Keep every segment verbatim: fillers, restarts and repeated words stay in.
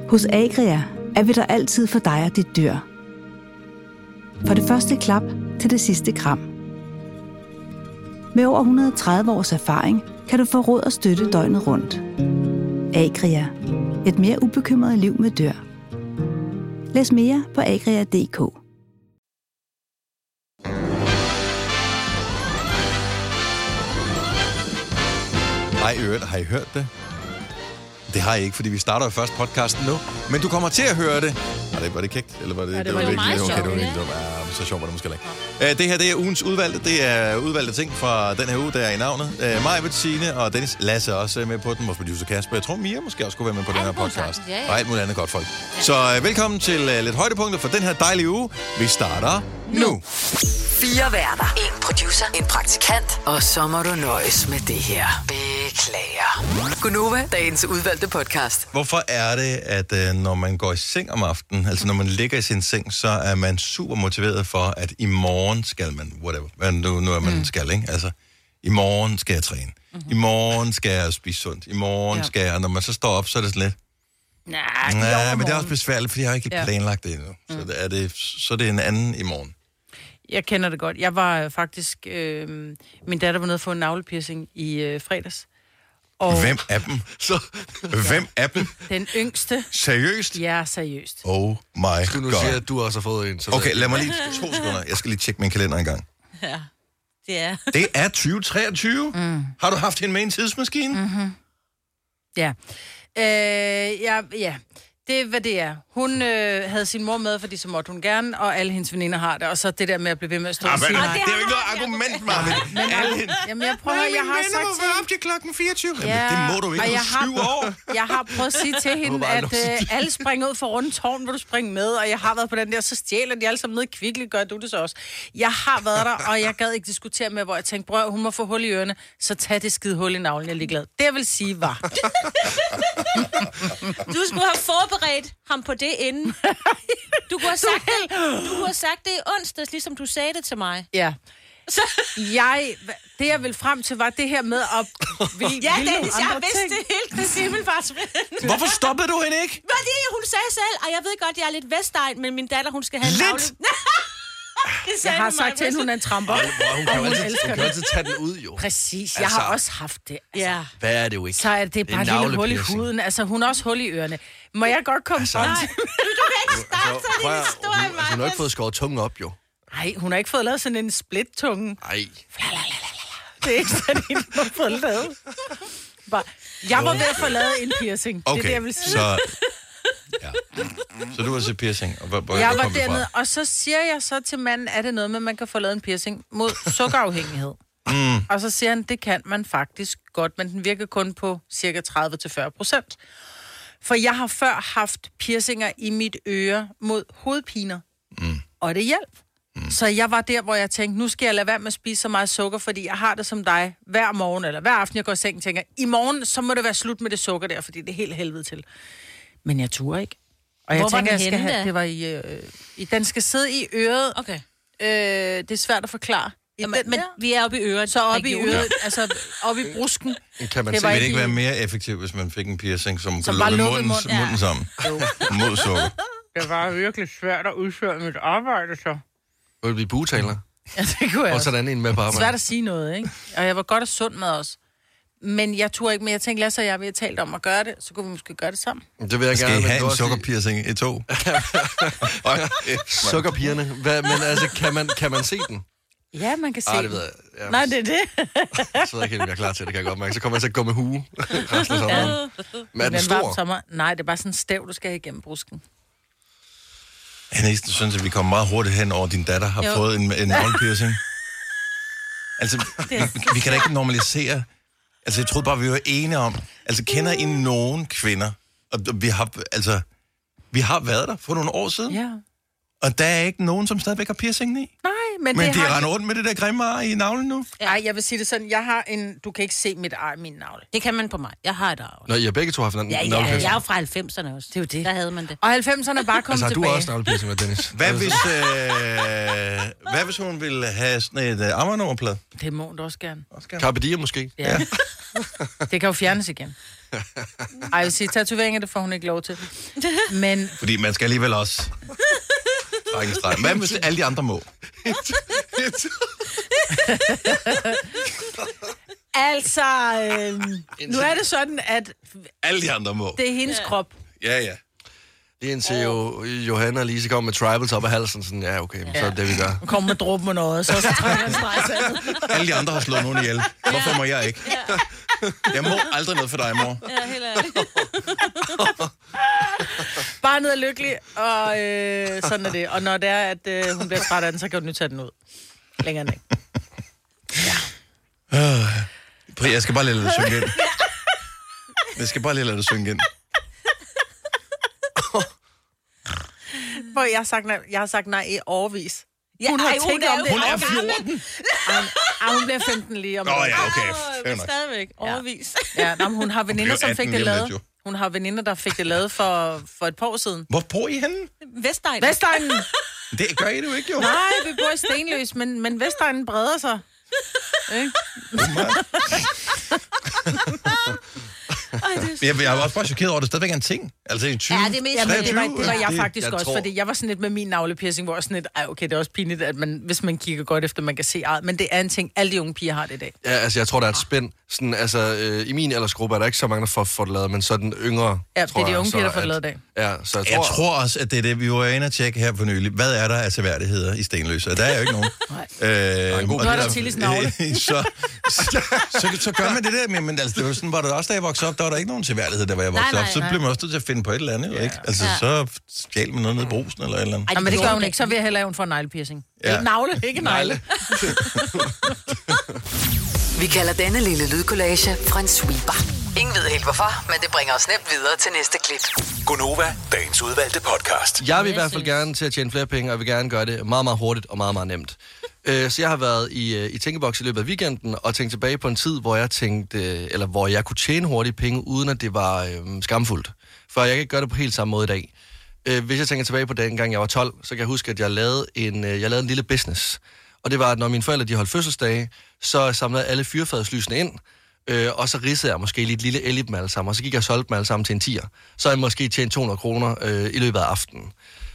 Hos Agria er vi der altid for dig og dit dyr. For det første klap til det sidste kram. Med over et hundrede og tredive års erfaring kan du få råd og støtte døgnet rundt. Agria. Et mere ubekymret liv med dyr. Læs mere på agria punktum d k. Ej, øvrigt, har I hørt det? Det har jeg ikke, fordi vi starter jo først podcasten nu. Men du kommer til at høre det. Var det, var det kægt? Eller var det, ja, det, det var, var det meget sjovt. Okay, det var ikke dumt. Ja, så sjovt var det måske ikke. Uh, det her, det er ugens udvalgte. Det er udvalgte ting fra den her uge, der er i navnet. Uh, Maja, Bettine og Dennis Lasse er også med på den. Vores producer Kasper. Jeg tror, Mia måske også skulle være med på den her podcast. Ja, ja. Og alt muligt andet godt folk. Ja. Så uh, velkommen til uh, lidt højdepunkter for den her dejlige uge. Vi starter nu. Fire værter. En producer. En praktikant. Og så må du nøjes med det her. Beklager. Gunova, dagens udvalgte podcast. Hvorfor er det, at øh, når man går i seng om aftenen, altså når man ligger i sin seng, så er man super motiveret for, at i morgen skal man, whatever, hvad nu, nu er man mm. skal, ikke? Altså, i morgen skal jeg træne. Mm-hmm. I morgen skal jeg spise sundt. I morgen ja. skal jeg, og når man så står op, så er det sådan lidt... Nej, Nej, men det er også besværligt, fordi jeg har ikke ja. planlagt det endnu. Så, Mm. det er det, så er det en anden i morgen. Jeg kender det godt. Jeg var faktisk... Øh, min datter var nede og få en navlepiercing i øh, fredags. Og hvem af dem? Så, hvem af dem? Den yngste. Seriøst? Ja, seriøst. Oh my god. Skal du sige, at du også har fået en? Så okay, lad mig lige to sekunder. Jeg skal lige tjekke min kalender en gang. Ja, det er. Det er tyve treogtyve. Mm. Har du haft hende med en tidsmaskine? Mm-hmm. Ja. Øh, ja, ja. Det er, hvad det er. Hun øh, havde sin mor med, fordi så måtte hun gerne, og alle hendes veninder har det. Og så det der med at blive ved med at stå ah, og sige nej. nej. Det er jo ikke noget argument, Marvin. Men alle jamen, jeg prøver, jeg har sagt til hende... op til klokken fireogtyve. Ja, jamen, det må du ikke, og jeg har, syv år. Jeg har prøvet at sige til hende, at øh, alle springer ud for rundt tårn, hvor du springer med, og jeg har været på den der, så stjæler de alle sammen ned i Kvickly, gør du det så også. Jeg har været der, og jeg gad ikke diskutere med, hvor jeg tænkte, bror, hun må få hul i ørerne, så tag det skide hul i navlen, jeg er ligeglad. Det jeg vil sige var. Du skulle have forberedt ham på det inden. Du kunne have sagt det, du kunne have sagt det i onsdags, ligesom du sagde det til mig. Ja. Så jeg, det jeg ville frem til, var det her med at... Vil, ja, Dennis, jeg vidste det helt, det Simmelfartsvind. Hvorfor stoppede du hende ikke? Fordi hun sagde selv, og jeg ved godt, jeg er lidt vestegn, men min datter, hun skal have en navle. Jeg har sagt til hende, hun er en tramper. Hun, hun, kan hun, altid, hun kan altid tage den ud, jo. Præcis, jeg altså, har også haft det. Altså, ja. Hvad er det jo ikke? Så er det, det er bare et lille hul i huden. Altså, hun har også hul i ørerne. Må jeg godt komme altså, frem til? Du, du kan ikke starte sådan en historie, hun, hun har ikke fået skåret tungen op, jo. Nej, hun har ikke fået lavet sådan en split-tunge. Nej. Det er ikke sådan en, hun har fået lavet. Bare, jeg var ved at få lavet en piercing. Okay, det er det, jeg vil sige. Så... Ja. Så du var til piercing, og hvor, hvor jeg hvor var dernede, og så siger jeg så til manden, er det noget med, at man kan få lavet en piercing mod sukkerafhængighed? Mm. Og så siger han, det kan man faktisk godt, men den virker kun på cirka tredive til fyrre procent. For jeg har før haft piercinger i mit øre mod hovedpiner, mm. og det hjælp. Mm. Så jeg var der, hvor jeg tænkte, nu skal jeg lade være med at spise så meget sukker, fordi jeg har det som dig hver morgen, eller hver aften, jeg går i seng, tænker, i morgen, så må det være slut med det sukker der, fordi det er helt helvede til. Men jeg turde ikke. Og jeg Hvor tænker, var den jeg skal henne, have, det var i, øh, i, den skal sidde i øret. Okay. Øh, det er svært at forklare. Jamen, men vi er oppe i øret. Så oppe i øret, altså oppe i brusken. Kan man det se, ville ikke være mere effektivt, hvis man fik en piercing, som, som kunne lukke munden, munden, ja. munden sammen. Mod sukker. Det var virkelig svært at udføre mit arbejde, så. Vil du blive bugetaler? Ja, det kunne jeg og sådan en med på arbejde. Svært at sige noget, ikke? Og jeg var godt og sund med os. Men jeg turde ikke, men jeg tænkte, Lasse og jeg, vi har talt om at gøre det, så kunne vi måske gøre det sammen. Det vil jeg Skal gerne. Skal I have en sukkerpiercing i to? Sukkerpigerne. Hvad, men altså, kan man, kan man se den? Ja, man kan se ah, det ved jeg. Ja, nej, det er det. så ved jeg ikke, om jeg er klar til det, kan jeg godt mærke. Så kommer jeg til at gå med hue resten af sommeren. Ja. Men er den stor? Sommer. Nej, det er bare sådan en stæv, du skal have igennem brusken. Jeg synes, at vi kommer meget hurtigt hen over, at din datter har jo. fået en, en navlepiercing. Altså, vi, vi kan da ikke normalisere. Altså, jeg troede bare, vi var enige om. Altså, kender I nogen kvinder? Og vi har, altså, vi har været der for nogle år siden. Ja. Og der er ikke nogen, som stadigvæk har piercingen i. Nej, men, men det de har... render rundt med det der grimme ar i navlen nu. Nej, ja. Jeg vil sige det sådan. Jeg har en... Du kan ikke se mit ar i min navle. Det kan man på mig. Jeg har et ar. Nå, I har begge to haft en ja, ja, jeg er jo fra halvfemserne også. Det er jo det. Der havde man det. Og halvfemserne er bare kommet altså, tilbage. Altså, har du også navlepiercing med Dennis? Hvad hvis, øh, hvad hvis hun ville have sådan et uh, ammernummerplade? Det må hun også gerne. Carpe diem måske? Ja. Det kan jo fjernes igen. Ej, jeg vil sige, tatoveringer, det får hun ikke lov til. Men... Fordi man skal alligevel også... trække en streg. Hvad hvis alle de andre må? altså, øh, nu er det sådan, at... Alle de andre må. Det er hendes krop. Ja, ja. Lige indtil jo, Johanna og Lise kommer med tribals op af halsen, sådan, ja, okay, ja. Så er det det, vi gør. Kom med dråben med noget, så, så trækker en streg sandet. Alle de andre har slået nogen ihjel. Hvorfor må jeg ikke? Ja. Jeg må aldrig noget for dig, mor. Ja, helt ærligt. Barnet er lykkelig, og øh, sådan er det. Og når det er, at øh, hun bliver træt af den, så kan du nu tage den ud. Længere end ikke. Ja. Uh, jeg skal bare lade det synge ind. Jeg skal bare lige lade det synge ind. Hvor jeg har sagt nej, jeg har sagt nej i årevis. Ja, Hun har ej, tænkt hun er om jo det. Hun er fjorten. Ej, hun bliver femten lige om Nå året. ja, okay. Åh, Fair men nok. stadigvæk. Overvis. Ja, nå, men hun har veninder, som fik det lige om lavet. lidt, jo. Hun har veninder, der fik det lavet for, for et par år siden. Hvor bor I henne? Vestegn. Vestegnen! Det gør I det jo ikke, jo. Nej, vi bor i Stenløs, men, men Vestegnen breder sig. Ikke? Ej, det er Jeg, jeg var også bare chokeret over, at det stadigvæk er en ting. Altså i tyve, Ja, det er mest- Ja, men det var, det var jeg det- faktisk jeg også, tror- fordi jeg var sådan lidt med min navlepiercing, hvor jeg sådan lidt, ej okay, det er også pinligt, at man, hvis man kigger godt efter, man kan se ejet, men det er en ting, alle de unge piger har det i dag. Ja, altså, jeg tror, der er et spænd. Sådan, altså, øh, i min aldersgruppe er der ikke så mange, der får, får det lavet, men så den yngre, Ja, det tror er de jeg, unge så piger, der får det at- lavet i dag. Ja, så jeg tror... Jeg tror også, at det er det, vi var inde og tjekke her for nylig. Hvad er der af seværdigheder i Stenløse? Der er jo ikke nogen. Øh, en god- og Nu er det der Tillis navle. så, så, så, så gør man det der, men, men altså, det var sådan, var det også, da jeg voksede op, der var der ikke nogen seværdighed, der var jeg voksede Nej, op. nej, Så nej. blev man også nødt til at finde på et eller andet, ja. ikke? Altså, Ja. så stjal man noget ned i brusen eller et eller andet. Ej, men det gør hun ikke, så vil jeg hellere have, hun får en neglepiercing. Ja. Ikke navle, ikke negle. Vi kalder denne lille lydkollage en sweeper. Ingen ved helt hvorfor, men det bringer os nemt videre til næste klip. Gonova, dagens udvalgte podcast. Jeg vil i hvert fald gerne til at tjene flere penge, og jeg vil gerne gøre det meget, meget hurtigt og meget, meget nemt. Øh, Så jeg har været i, øh, i tænkeboks i løbet af weekenden, og tænkt tilbage på en tid, hvor jeg tænkte, øh, eller hvor jeg kunne tjene hurtigt penge, uden at det var øh, skamfuldt. For jeg kan ikke gøre det på helt samme måde i dag. Øh, Hvis jeg tænker tilbage på den gang, jeg var tolv, så kan jeg huske, at jeg lavede en, øh, jeg lavede en lille business. Og det var, at når mine forældre de holdt fødselsdage, så samlede jeg alle fyrfadslysene ind, øh, og så ridsede jeg måske lige et lille el i dem alle sammen, og så gik jeg og solgte dem alle sammen til en tier. Så har jeg måske tjent to hundrede kroner øh, i løbet af aftenen.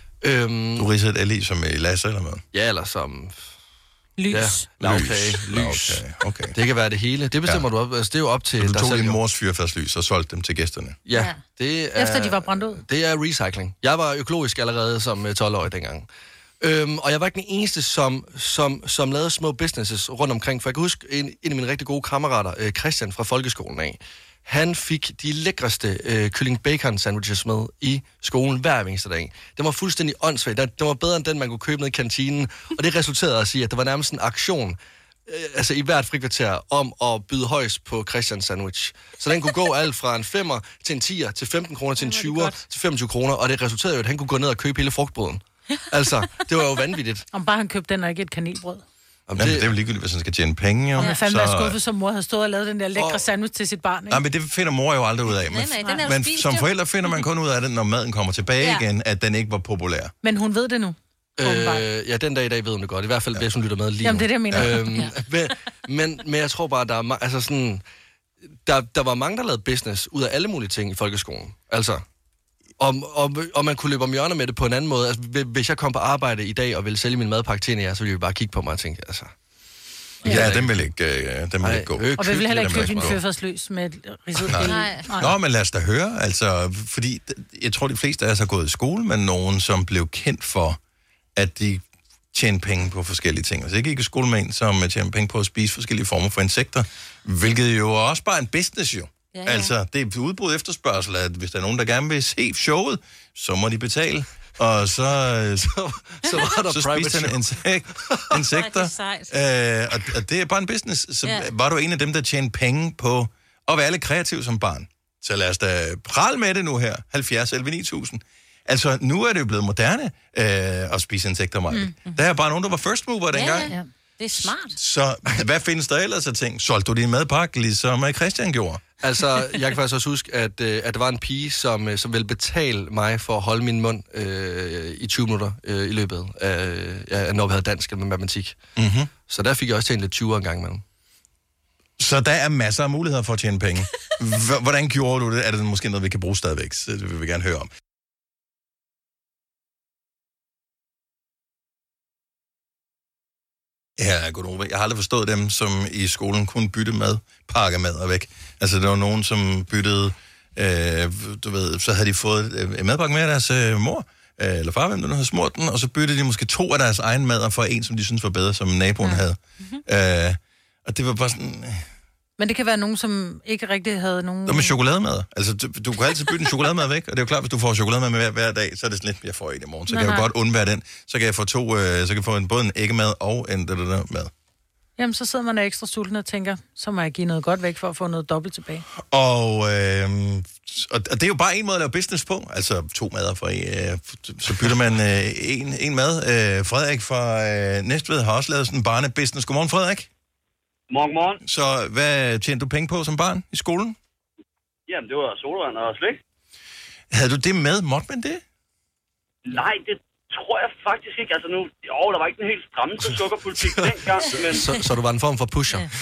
Øhm, Du ridser et L I som i Lasse eller hvad? ja, eller som... Lys. Ja, lavkage, lys. Okay, okay. Det kan være det hele. Det bestemmer ja. du op. Altså, det er jo op til Så du dig tog selv. din jo. mors fyrfadslys og solgte dem til gæsterne? Ja, Ja. det er... Efter de var brændt ud. Det er recycling. Jeg var økologisk allerede som øh, tolv-årig dengang. Øhm, og jeg var ikke den eneste, som, som, som lavede små businesses rundt omkring. For jeg kan huske en, en af mine rigtig gode kammerater, øh, Christian fra folkeskolen af. Han fik de lækreste øh, kylling bacon sandwiches med i skolen hver eneste dag. Det var fuldstændig åndssvagt. Det var bedre end den, man kunne købe ned i kantinen. Og det resulterede også i, at der var nærmest en aktion øh, altså i hvert frikvarter om at byde højst på Christians sandwich. Så den kunne gå alt fra en femmer til en tier, til femten kroner, til en tyver, til femogtyve kroner. Og det resulterede jo, at han kunne gå ned og købe hele frugtbrøden. Altså, det var jo vanvittigt. Om bare han købte den og ikke et kanelbrød. Om Jamen, det er jo ligegyldigt, hvis han skal tjene penge, jo. Og man fandme Så- være skuffet, som mor havde stået og lavet den der lækre Og- sandwich til sit barn, ikke? Nej, men det finder mor jo aldrig ud af. Men, Nej, nej, den er jo men spist, som jo. forældre finder man kun ud af det, når maden kommer tilbage Ja. igen, at den ikke var populær. Men hun ved det nu. åbenbart. Øh, ja, den dag i dag ved hun det godt. I hvert fald, hvis hun lytter med lige Jamen, nu. det er det, jeg mener. Øhm, men, men, men jeg tror bare, der er, ma- altså sådan, der, der var mange, der lavede business ud af alle mulige ting i folkeskolen. Altså, og, og, og man kunne løbe om hjørner med det på en anden måde. Altså, hvi- hvis jeg kom på arbejde i dag og ville sælge min madpakke til en af jer, så ville vi bare kigge på mig og tænke, altså... Ja, den vil ikke, øh, den vil Ej, ikke gå. øh, Og vi vil heller ikke det er købe din meget fyrfadsløs med et ridset Nej. el. Nej. Nå, men lad os da høre, altså, fordi jeg tror, de fleste af os har gået i skole med nogen, som blev kendt for, at de tjente penge på forskellige ting. Altså, jeg gik i skole med en, som tjente penge på at spise forskellige former for insekter, hvilket jo også bare er en business, jo. Ja, Ja, ja. ja. Altså, det er udbrud efterspørgsel, at hvis der er nogen, der gerne vil se showet, så må de betale. Og så, så, Så var der så private spiste han show. insek, insekter. Ej, det er øh, og, og det er bare en business. Så Ja. ja. var du en af dem, der tjente penge på at være lidt kreativ som barn. Så lad os da prale med det nu her. halvfjerds elleve ni tusind. Altså, nu er det jo blevet moderne øh, at spise insekter, Maja. Mm, mm. Der er bare nogen, der var first mover dengang. ja. Det er smart. Så hvad findes der ellers af ting? Solgte du din madpakke, ligesom Christian gjorde? Altså, jeg kan faktisk også huske, at, øh, at der var en pige, som, øh, som ville betale mig for at holde min mund øh, i tyve minutter øh, i løbet af, ja, når vi havde dansk eller matematik. Mm-hmm. Så der fik jeg også tjent lidt tyve en gang imellem. Så der er masser af muligheder for at tjene penge. H- hvordan gjorde du det? Er det måske noget, vi kan bruge stadigvæk? Så det vil vi gerne høre om. Ja, godnova. Jeg har aldrig forstået dem, som i skolen kunne bytte mad, pakke mad og væk. Altså, der var nogen, som byttede, øh, du ved, så havde de fået en madpakke med af deres øh, mor, øh, eller far, hvem der nu havde smurt den, og så byttede de måske to af deres egen mad for en, som de synes var bedre, som naboen ja. havde. Mm-hmm. Øh, og det var bare sådan... Men det kan være nogen, som ikke rigtig havde nogen... Det med chokolademad. Altså, du, du kan altid bytte en chokolademad væk, og det er jo klart, hvis du får chokolademad med hver, hver dag, så er det sådan lidt, jeg får en i morgen, så nej, kan jeg jo godt undvære den. Så kan jeg få to, øh, så kan jeg få en, både en æggemad og en der, der, der mad. Jamen, så sidder man ekstra sulten og tænker, så må jeg give noget godt væk for at få noget dobbelt tilbage. Og, øh, og det er jo bare en måde at lave business på. Altså, to mader for øh, så bytter man øh, en, en mad. Øh, Frederik fra øh, Næstved har også lavet sådan en barnebusiness. Godmorgen, Frederik. Morgen, morgen. Så hvad tjente du penge på som barn i skolen? Jamen, det var sodavand og slik. Havde du det med? Måtte man det? Nej, det tror jeg faktisk ikke. Altså nu, jo, der var ikke den helt stramme sukkerpolitik dengang, men... Så, så du var en form for pusher? Ja,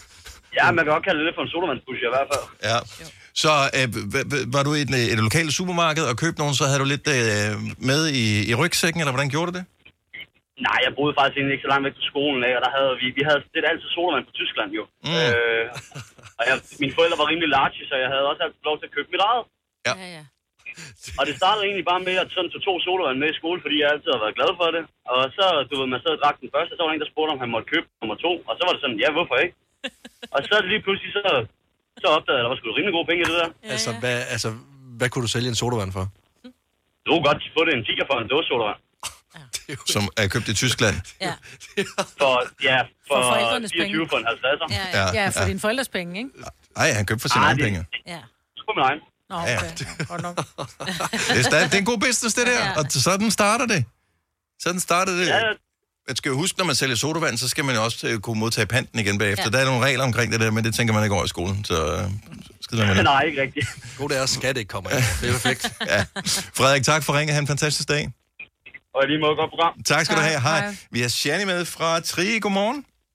ja man kan godt kalde det for en sodavandspusher i hvert fald. Ja. Så øh, var du i et, et lokalt supermarked og købte nogen, så havde du lidt øh, med i, i rygsækken, eller hvordan gjorde du det? Nej, jeg boede faktisk egentlig ikke så langt væk fra skolen af, og der havde vi, vi havde det altid sodavand på Tyskland jo. Mm. Øh, og jeg, mine forældre var rimelig large, så jeg havde også altid lov til at købe mit eget. Ja. Ja, ja. Og det startede egentlig bare med, at sådan tog to sodavand med i skole, fordi jeg altid har været glad for det. Og så, du ved, man sad og drak den første, så var der en, der spurgte, om han måtte købe nummer to. Og så var det sådan, ja, hvorfor ikke? Og så lige pludselig, så, så opdagede jeg, at der var sgu rimelig gode penge i det der. Ja, altså, hvad, altså, hvad kunne du sælge en sodavand for? Du kunne godt få det en tiger for en dåse sodavand. Ja. Som er købt i Tyskland. Ja. For, ja, for, for forældrenes fireogtyve penge. for en halvtredser. Ja, ja. ja, for ja. dine forældres penge, ikke? Nej, han købte for sine egne penge. Ja. Sgu min egen. Nå, okay. Ja, godt nok. det, er stadig, det er en god business, det der. Ja. Og sådan starter det. Sådan starter det. Ja. Man skal jo huske, når man sælger sodavand, så skal man jo også kunne modtage panten igen bagefter. Ja. Der er nogle regler omkring det der, men det tænker man ikke over i skolen. Så skider man det. Nej, ikke rigtigt. God det er, skat ikke kommer ind. Det er perfekt. Ja. Frederik, tak for ringe. Ha' en fantastisk dag. Og lige måde, godt program. Tak skal Hej. du have. Hej. Hej. Vi har Shani med fra Trige. Godmorgen.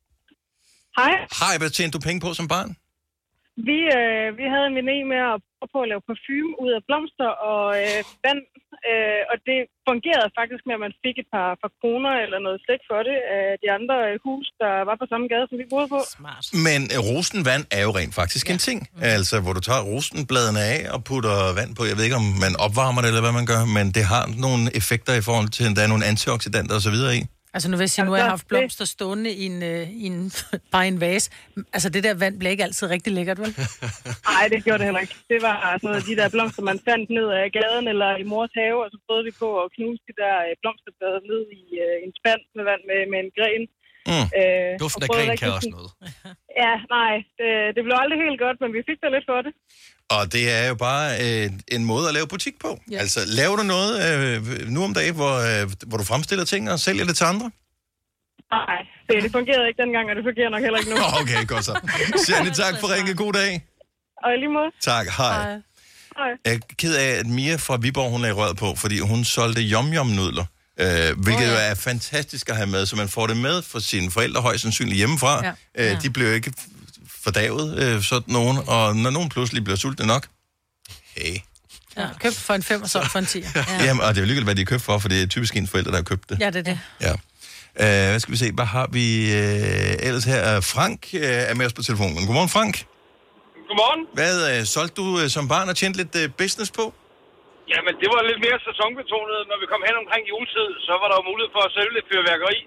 Hej. Hej, hvad tjente du penge på som barn? Vi, øh, vi havde en idé med at prøve på at lave parfume ud af blomster og øh, vand. Øh, og det fungerede faktisk med, at man fik et par, par kroner eller noget slik for det af de andre hus, der var på samme gade, som vi boede på. Smart. Men øh, rosenvand er jo rent faktisk ja. en ting. Mm. Altså, hvor du tager rosenbladene af og putter vand på. Jeg ved ikke, om man opvarmer det, eller hvad man gør, men det har nogle effekter i forhold til, at der er nogle antioxidanter og så videre i. Altså nu vil jeg sige, nu har jeg haft blomster stående i en, øh, i en, bare i en vase. Altså det der vand blev ikke altid rigtig lækkert, vel? Nej, det gjorde det heller ikke. Det var sådan noget, de der blomster, man fandt ned af gaden eller i mors have, og så prøvede vi på at knuse de der blomsterblade ned i øh, en spand med vand med, med en gren. Mm. Øh, Duften af gren kan også noget. Ja, nej, det, det blev aldrig helt godt, men vi fik da lidt for det. Og det er jo bare øh, en måde at lave butik på. Ja. Altså, laver du noget øh, nu om dagen, hvor, øh, hvor du fremstiller ting og sælger det til andre? Nej, det, det fungerede ikke dengang, og det fungerer nok heller ikke nu. Okay, godt så. Sjældent tak for ringe. God dag. Og i lige måde. Tak, hej. hej. Hej. Jeg er ked af, at Mia fra Viborg, hun er i røret på, fordi hun solgte yum-yum-nudler. Øh, hvilket oh, ja. jo er fantastisk at have med, så man får det med for sine forældre højst sandsynligt hjemmefra. Ja. Øh, ja. De bliver ikke fordavet, øh, sådan nogen, og når nogen pludselig bliver sultne nok, hey. Ja, købt for en fem og solgt for en tier. Ja. Jamen, og det er jo ligegyldigt, hvad de er købt for, for det er typisk en forældre, der har købt det. Ja, det er det. Ja. Øh, hvad skal vi se, hvad har vi øh, ellers her? Frank øh, er med os på telefonen. Godmorgen, Frank. Godmorgen. Hvad øh, solgte du øh, som barn og tjente lidt øh, business på? Jamen, det var lidt mere sæsonbetonet. Når vi kom hen omkring juletid, så var der jo mulighed for at sælge lidt fyrværkeri.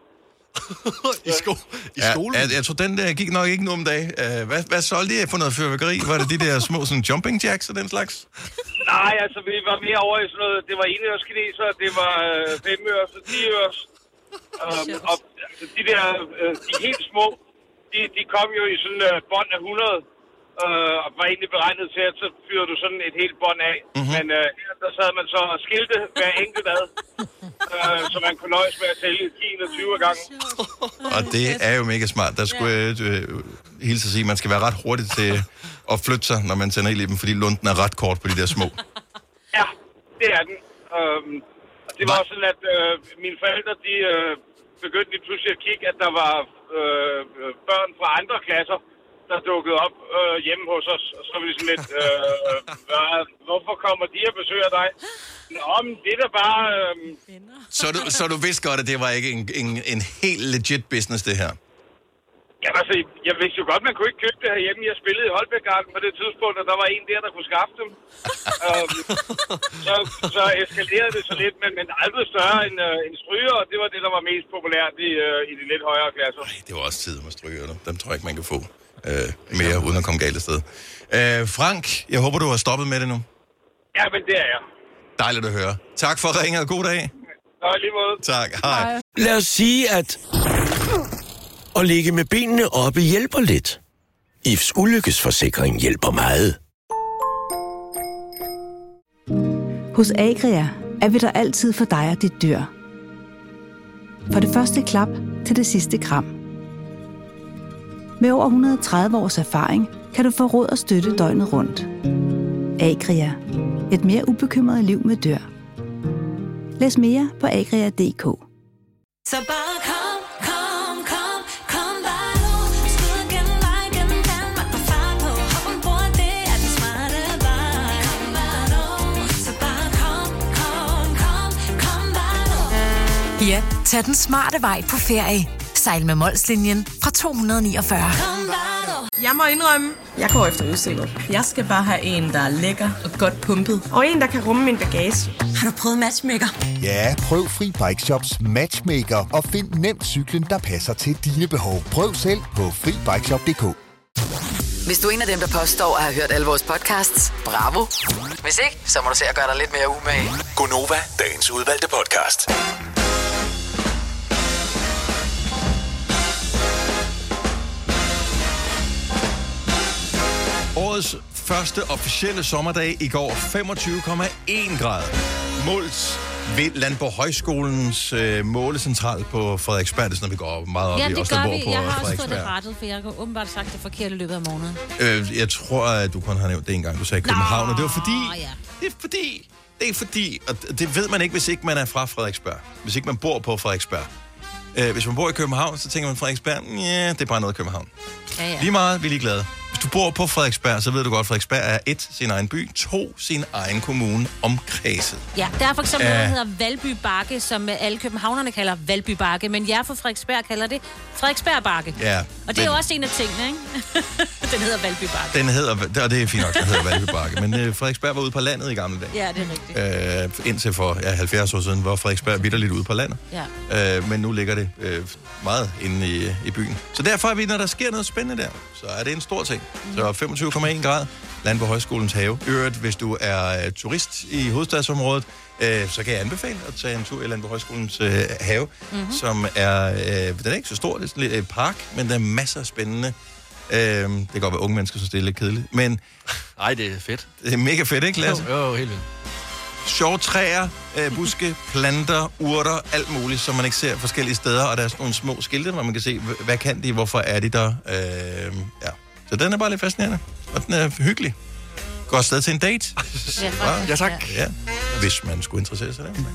I, sko- I ja, skolen? Jeg, jeg tror, den der gik nok ikke nu om dagen. Uh, hvad, hvad solgte I for noget fyrværkeri? Var det de der små sådan, jumping jacks og den slags? Nej, altså, vi var mere over i sådan noget. Det var enørs kineser, det var øh, femørs og tiørs. Um, og altså, de der, øh, de helt små, de, de kom jo i sådan et øh, bånd af hundrede. Øh, og var egentlig beregnet til, at så fyrer du sådan et helt bånd af. Mm-hmm. Men øh, der sad man så og skilte hver enkelt ad, øh, så man kunne nøjes med at tælle ti eller tyve gange. Og det er jo mega smart. Der skulle jeg øh, hilse at sige, at man skal være ret hurtig til at flytte sig, når man tænder ild i dem, fordi lunden er ret kort på de der små. Ja, det er den. Um, det var også sådan, at øh, mine forældre, de øh, begyndte lige pludselig at kigge, at der var øh, børn fra andre klasser, der dukkede op øh, hjemme hos os. Og så var vi sådan lidt, øh, hvad, hvorfor kommer de og besøger dig? Nå, men det er da bare... Øh... Så, du, så du vidste godt, at det var ikke en, en, en helt legit business, det her? Ja, altså, jeg vidste jo godt, man kunne ikke købe det herhjemme. Jeg spillede i Holbæk-garden på det tidspunkt, og der var en der, der kunne skaffe dem. um, så, så eskalerede det så lidt, men, men aldrig større end, uh, end stryger, og det var det, der var mest populært i, uh, i de lidt højere klasser. Ej, det var også tid med stryger. Dem tror jeg ikke, man kan få uh, mere, uden at komme galt af sted. Uh, Frank, jeg håber, du har stoppet med det nu. Ja, men det er jeg. Dejligt at høre. Tak for ringet, og god dag. Nå, lige måde. Tak, hej. hej. Lad os sige, at... at ligge med benene oppe hjælper lidt. I F's ulykkesforsikring hjælper meget. Hos Agria er vi der altid for dig og dit dyr. For det første klap til det sidste kram. Med over et hundrede og tredive års erfaring kan du få råd og støtte døgnet rundt. Agria. Et mere ubekymret liv med dyr. Læs mere på agria punktum d k. Så bare kom, kom, kom, kom bare nu. Skud gennem vej, gennem Danmark, på far på. Hop ombord, det er den smarte vej. Kom bare nu, så bare kom, kom, kom, kom bare nu. Ja, tag den smarte vej på ferie. Sejl med Molslinjen fra to hundrede niogfyrre. Kom bare nu. Jeg må indrømme, jeg går efter udseende. Jeg skal bare have en, der er lækker og godt pumpet. Og en, der kan rumme min bagage. Har du prøvet Matchmaker? Ja, prøv Fri Bike Shops Matchmaker og find nemt cyklen, der passer til dine behov. Prøv selv på fri bike shop punktum d k. Hvis du er en af dem, der påstår at have hørt alle vores podcasts, bravo. Hvis ikke, så må du se at gøre dig lidt mere umage. Gonova, dagens udvalgte podcast. Årets første officielle sommerdag i går, femogtyve komma en grader. Målt ved Landborg Højskolens øh, målecentral på Frederiksberg. Det er sådan, at vi går meget op ja, i det os, der gør bor vi. på Jeg har også fået det Frederiksberg. rettet, for jeg har åbenbart sagt det forkert i løbet af måneden. Øh, jeg tror, at du kun har nævnt det en gang. Du sagde København, Nå, og det var fordi... Ja. Det er fordi... Det er fordi... Og det ved man ikke, hvis ikke man er fra Frederiksberg. Hvis ikke man bor på Frederiksberg. Øh, hvis man bor i København, så tænker man Frederiksberg, ja, det er bare noget København. Ja, ja. Lige meget, vi er ligeglade. Hvis du bor på Frederiksberg, så ved du godt, at Frederiksberg er et, sin egen by, to, sin egen kommune omkredset. Ja, der er for eksempel Æh... noget, der hedder Valby Bakke, som alle københavnerne kalder Valby Bakke, men jeg fra Frederiksberg kalder det Frederiksberg Bakke. Ja. Og det den... er jo også en af tingene, ikke? Den hedder Valby Bakke. Den hedder, og det er fint nok, den hedder Valby Bakke, men øh, Frederiksberg var ude på landet i gamle dage. Ja, det er rigtigt. Øh, indtil for ja, halvfjerds år siden var Frederiksberg vitterligt ude på landet. Ja. Øh, men nu ligger det øh, meget inde i, i byen. Så derfor er vi, når der sker noget spændende der, så er det en stor ting. Så femogtyve komma en grad, Landborg Højskolens have. Øvrigt, hvis du er uh, turist i hovedstadsområdet, uh, så kan jeg anbefale at tage en tur i Landborg Højskolens uh, have, mm-hmm. som er, uh, den er ikke så stor, det er sådan lidt et park, men der er masser af spændende. Uh, det kan godt være unge mennesker, så det er lidt kedeligt, men... Ej, det er fedt. Det er mega fedt, ikke, Lasse? Jo, jo, helt vildt. Sjove træer, øh, buske, planter, urter, alt muligt, som man ikke ser forskellige steder, og der er sådan nogle små skilte, hvor man kan se, hvad kan de, hvorfor er de der. Øh, ja. Så den er bare lidt fascinerende, og den er hyggelig. Går afsted til en date. Ja, ja tak. Ja. Hvis man skulle interessere sig det.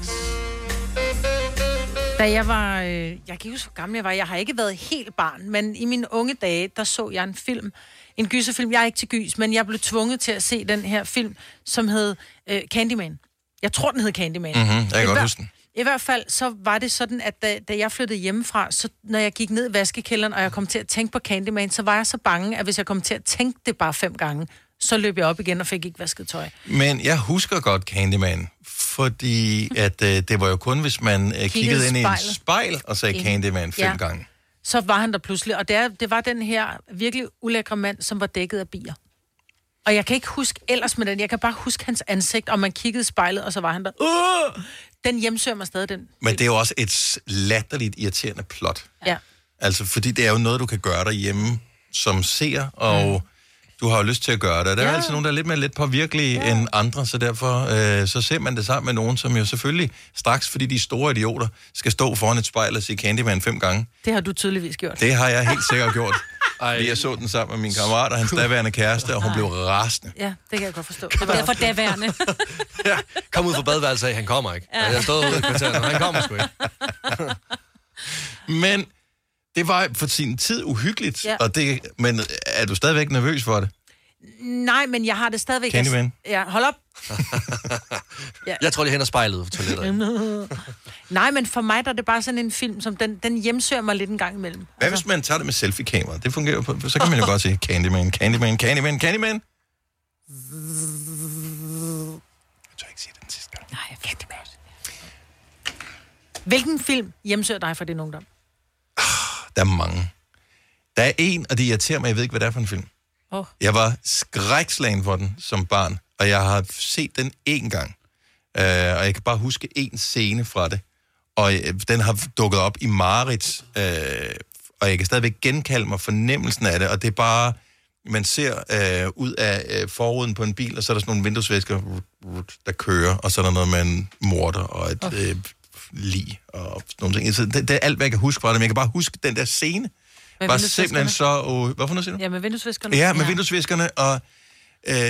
Da jeg var, øh, jeg kan ikke huske, hvor gammel jeg var, jeg har ikke været helt barn, men i mine unge dage, der så jeg en film, en gyserfilm, jeg er ikke til gys, men jeg blev tvunget til at se den her film, som hed øh, Candyman. Jeg tror, den hed Candyman. Mm-hmm, jeg kan godt huske den. I hvert fald, så var det sådan, at da, da jeg flyttede hjemmefra, så når jeg gik ned i vaskekælderen, og jeg kom til at tænke på Candyman, så var jeg så bange, at hvis jeg kom til at tænke det bare fem gange, så løb jeg op igen og fik ikke vasket tøj. Men jeg husker godt Candyman, fordi at, øh, det var jo kun, hvis man øh, kiggede, kiggede ind i en spejl og sagde Candyman fem ja. gange. Så var han der pludselig, og det, er, det var den her virkelig ulækre mand, som var dækket af bier. Og jeg kan ikke huske ellers med den, jeg kan bare huske hans ansigt, og man kiggede i spejlet, og så var han der, Åh! Den hjemsøger mig stadig, den. Men det er jo også et latterligt irriterende plot. Ja. Altså, fordi det er jo noget, du kan gøre derhjemme som ser, og mm. du har jo lyst til at gøre det. Der er ja. altid nogen, der er lidt mere lidt påvirkelige ja. end andre, så derfor øh, så ser man det sammen med nogen, som jo selvfølgelig straks, fordi de store idioter, skal stå foran et spejl og sige Candyman fem gange. Det har du tydeligvis gjort. Det har jeg helt sikkert gjort. Ej. Jeg så den sammen med min kammerat og hans daværende kæreste, og hun Ej. blev rasende. Ja, det kan jeg godt forstå. Det var derfor daværende. Ja, kom ud fra badeværelset af, han kommer ikke. Ja. Jeg stod ude i kvarteret, han kommer sgu ikke. Men Det var for sin tid uhyggeligt, Ja. og det, men er du stadigvæk nervøs for det? Nej, men jeg har det stadigvæk... Candyman? Ja, hold op. Ja. Jeg tror, det hænder spejlet for toilettet. Nej, men for mig der er det bare sådan en film, som den, den hjemsøger mig lidt en gang imellem. Hvad hvis man tager det med selfie-kamera? Det fungerer på, så kan man jo godt sige Candyman, Candyman, Candyman, Candyman. Jeg tror ikke sige den sidste gang. Nej, jeg ved det godt. Hvilken film hjemsøger dig for din ungdom? Der er mange. Der er en, og det irriterer mig, jeg ved ikke, hvad det er for en film. Oh. Jeg var skrækslagen for den som barn, og jeg har set den én gang. Uh, og jeg kan bare huske en scene fra det. Og uh, den har dukket op i mareridt, uh, og jeg kan stadigvæk genkalde mig fornemmelsen af det, og det er bare, man ser uh, ud af uh, forruden på en bil, og så er der sådan nogle vinduesvæsker, der kører, og så er der noget med en morder og et oh. uh, lig og sådan nogle ting. Så det, det er alt, hvad jeg kan huske fra det, men jeg kan bare huske den der scene. Med var simpelthen så... Uh, hvad for noget siger du? Ja, med vinduesviskerne. Ja, med ja. vinduesviskerne, og... Øh,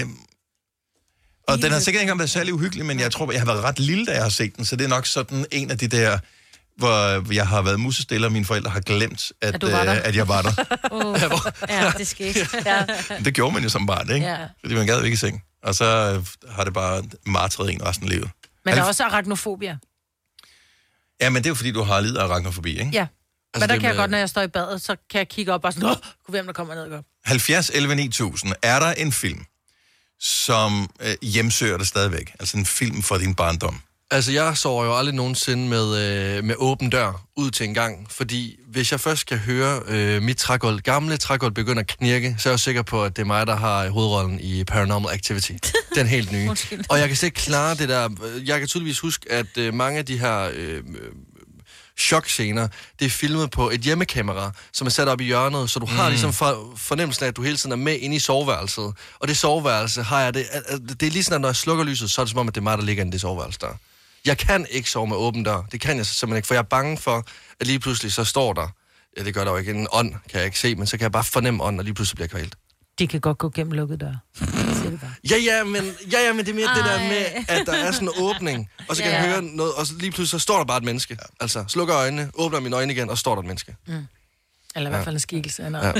og den har sikkert ikke engang været særlig uhyggelig, men jeg tror, jeg har været ret lille, da jeg har set den, så det er nok sådan en af de der, hvor jeg har været musestille, og mine forældre har glemt, at, at, øh, at jeg var der. uh, ja, det skete. Ja. Det gjorde man jo som barn, ikke? Ja. Fordi man gad ikke i seng. Og så øh, har det bare martret en resten af livet. Men der er også arachnofobia. Ja, men det er jo fordi, du har lidt arachnofobi, ikke? Ja. Altså, Men der det kan jeg med- godt, når jeg står i badet, så kan jeg kigge op og sådan, åh, kunne hvem der kommer ned og går. halvfjerds elleve ni tusind. Er der en film, som øh, hjemsøger dig stadigvæk? Altså en film fra din barndom? Altså, jeg sover jo aldrig nogensinde med, øh, med åben dør ud til en gang, fordi hvis jeg først kan høre øh, mit trægulv, gamle trægulv begynder at knirke, så er jeg jo sikker på, at det er mig, der har hovedrollen i Paranormal Activity. Den helt nye. Undskyld. Og jeg kan slet ikke klare det der. Jeg kan tydeligvis huske, at øh, mange af de her øh, chokscener, det er filmet på et hjemmekamera, som er sat op i hjørnet, så du har Mm. ligesom for, fornemmelsen af, at du hele tiden er med inde i soveværelset. Og det soveværelse har jeg det. Det er lige sådan, at når jeg slukker lyset, så er det som om, at det er mig, der ligger inde i det soveværelse der. Jeg kan ikke sove med åben dør. Det kan jeg simpelthen ikke, for jeg er bange for, at lige pludselig så står der, ja, det gør der jo ikke, en ånd, kan jeg ikke se, men så kan jeg bare fornemme ånden, og lige pludselig bliver jeg kvalt. De kan godt gå gennem lukket dør. Siger det bare. Ja, ja, men, ja, ja, men det er mere Ej. det der med, at der er sådan en åbning, og så kan Ja. jeg høre noget, og så lige pludselig så står der bare et menneske. Altså, slukker øjnene, åbner mine øjne igen, og så står der et menneske. Mm. Eller i hvert fald en skikkelse. Ja. Ja.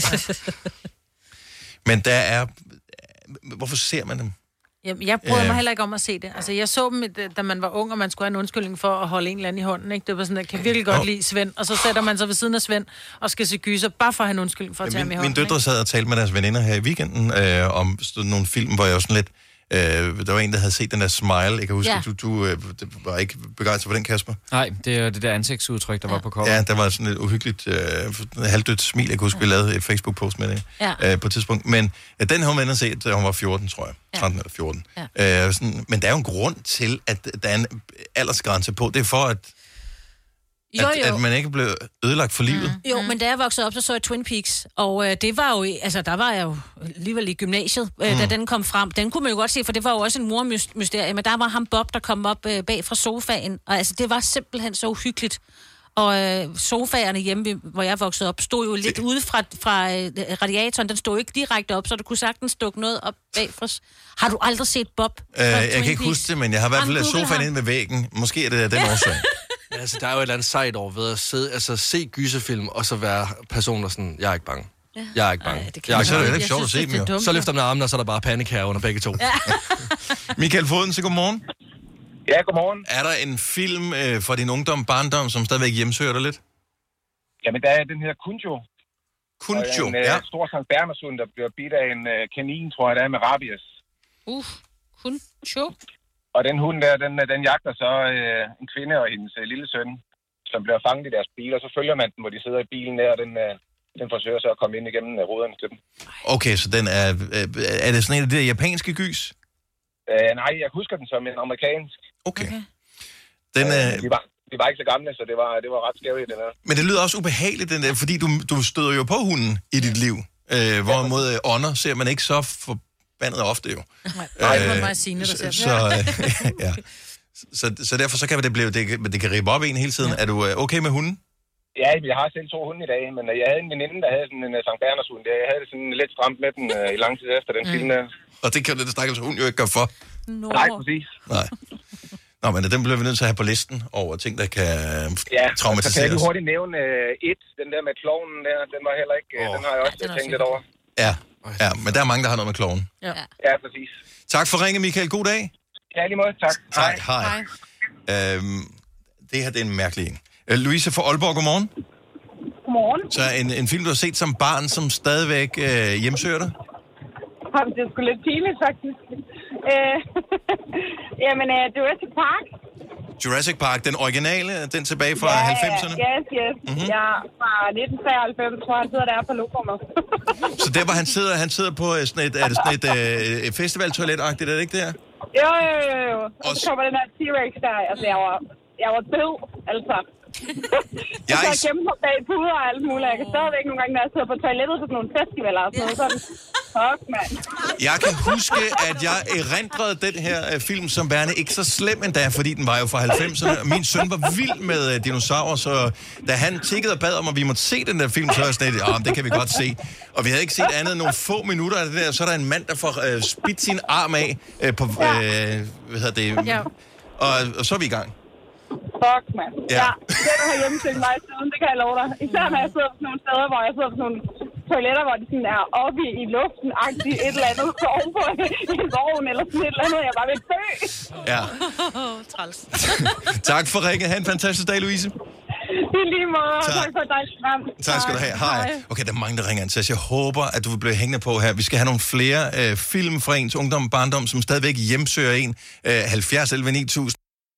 Men der er... Hvorfor ser man dem? Jamen, jeg bryder Ja. mig heller ikke om at se det. Altså, jeg så dem, da man var ung, og man skulle have en undskyldning for at holde en eller anden i hånden. Ikke? Det var sådan, at jeg kan virkelig godt Jo. lide Svend. Og så sætter man sig ved siden af Svend og skal se gyser, bare for at have en undskyldning for at tage ham i Min, hånden. mine døtre sad og talte med deres veninder her i weekenden øh, om sådan nogle film, hvor jeg var sådan lidt... Øh, der var en, der havde set den der Smile. Jeg kan huske, Ja. at du, du øh, var ikke begejstret for den, Kasper. Nej, det er jo det der ansigtsudtryk, der ja. var på cover. Ja, der var sådan et uhyggeligt, øh, halvdødt smil. Jeg kan huske, vi lavede et Facebook-post med det Ja. øh, på et tidspunkt. Men øh, den har hun været set, da hun var fjorten, tror jeg. tretten eller fjorten. Ja. Øh, sådan, men der er jo en grund til, at der er en aldersgrænse på. Det er for, at, Jo, at, jo. at man ikke blev ødelagt for livet. Jo, men da jeg voksede op, så så jeg Twin Peaks, og øh, det var jo, i- altså der var jeg jo alligevel i gymnasiet, øh, Mm. da den kom frem. Den kunne man jo godt se, for det var jo også en mormysterie, men der var ham Bob, der kom op øh, bag fra sofaen, og altså det var simpelthen så uhyggeligt. Og øh, sofaerne hjemme, hvor jeg voksede op, stod jo lidt ude fra, fra øh, radiatoren. Den stod ikke direkte op, så du kunne sagtens stukke noget op bagfra. Har du aldrig set Bob? Øh, jeg kan ikke huske det, men jeg har i hvert fald Jamen, sofaen Google inde ved væggen. Måske er det af den årsag. Ja, altså, der er jo et eller andet sejt over ved at sidde, altså, se gyserfilm, og så være personer sådan, jeg er ikke bange. Ja. Jeg er ikke bange. Ej, det kan jeg er Men så er det bange. heller ikke sjovt at se dem, jo. Så løfter man armen, og så er der bare panik her under begge to. Ja. Michael Foden, så godmorgen. Ja, godmorgen. Er der en film øh, fra din ungdom, barndom, som stadigvæk hjemsøger dig lidt? Jamen, der er den her Kunjo. Kunjo, en, øh, ja. stor Sankt Bernhardshund, der bliver bidt af en øh, kanin, tror jeg, der er med rabies. Uh, kun sjov. Og den hund der, den, øh, den jagter så øh, en kvinde og hendes øh, lille søn, som bliver fanget i deres bil, og så følger man den, hvor de sidder i bilen der, og den, øh, den forsøger så at komme ind igennem øh, ruderne til dem. Okay, så den er... Øh, er det sådan en af de der japanske gys? Øh, nej, jeg husker den som en amerikansk. Okay. Den, øh, øh, de, var, de var ikke så gamle, så det var, det var ret skævigt, den her. men det lyder også ubehageligt, den der, fordi du, du støder jo på hunden i dit liv. Øh, hvorimod øh, ånder ser man ikke så forbandet ofte jo. Nej, det var mig Signe, der ser så, øh, ja. så, så derfor så kan det blive... Det, kan- det kan ribe op en hele tiden. Ja. Er du øh, okay med hunden? Ja, jeg har selv to hunde i dag, men øh, jeg havde en veninde, der havde sådan en uh, Sankt Bernhardshund. Jeg havde det sådan lidt stramt med den uh, i lang tid efter den mm. film der. Og det kan den stakkels hund jo ikke gøre for. No. Nej, præcis. Nej. Nå, men den bliver vi nødt til at have på listen over ting, der kan Ja, så kan jeg traumatiseres. lige hurtigt nævne uh, et, den der med klovnen der, den var heller ikke, oh. den har jeg også tænkt lidt over. Ja, ja, men der er mange, der har noget med kloven. Ja, ja præcis. Tak for ringen, Michael. God dag. Ja, lige måde. Tak. Tak, hej. hej. Øhm, det her, det er en mærkelig en. Øh, Louise fra Aalborg, godmorgen. Godmorgen. Så en, en film, du har set som barn, som stadigvæk øh, hjemsøger dig? Jamen, det er sgu lidt pinligt, faktisk. Øh, Jamen, uh, Jurassic Park. Jurassic Park, den originale, den tilbage fra ja, halvfemserne? Yes, yes. Mm-hmm. Ja, fra nitten treoghalvfems, hvor han sidder der på lokummet. Så der, hvor han sidder, han sidder på sådan et, er det sådan et øh, festivaltoilet-agtigt, er det ikke det her? Jo, jo, jo, jo. Og så kommer den her T-Rex der. Altså, jeg var, jeg var død, altså. Jeg har gemt mig bag puder og alt muligt. Jeg kan stadigvæk nogle gange, når jeg sidder på toilettet på sådan nogle festivaler og sådan noget. Sådan, fuck, mand. Jeg kan huske, at jeg erindrede den her uh, film som værende ikke så slem endda, fordi den var jo fra halvfemserne. Min søn var vild med uh, dinosaurer, så da han tikkede og bad om, at vi måtte se den der film, så var jeg sådan lidt, ja, det kan vi godt se. Og vi havde ikke set andet end nogle få minutter af det der, så er der en mand, der får uh, spidt sin arm af uh, på, uh, hvad hedder det, ja. og, og så er vi i gang. Fuck, mand. Ja. Ja, det har hjemmesøgt mig siden, det kan jeg love dig. Især når jeg sidder på sådan nogle steder, hvor jeg sidder på sådan nogle toiletter, hvor de sådan er oppe i, i luften-agtigt et eller andet, så ovenpå en vogn eller sådan et eller andet, jeg bare vil dø. Ja. Træls. Tak for ringen. Ha' en fantastisk dag, Louise. I lige måde. Tak. Tak for et dejligt program. Tak skal du have. Hej. Okay, der er mange, der ringer ind til os. Jeg håber, at du vil blive hængende på her. Vi skal have nogle flere øh, film fra ens ungdom og barndom, som stadigvæk hjemsøger en. Øh, halvfjerds elleve ni tusind.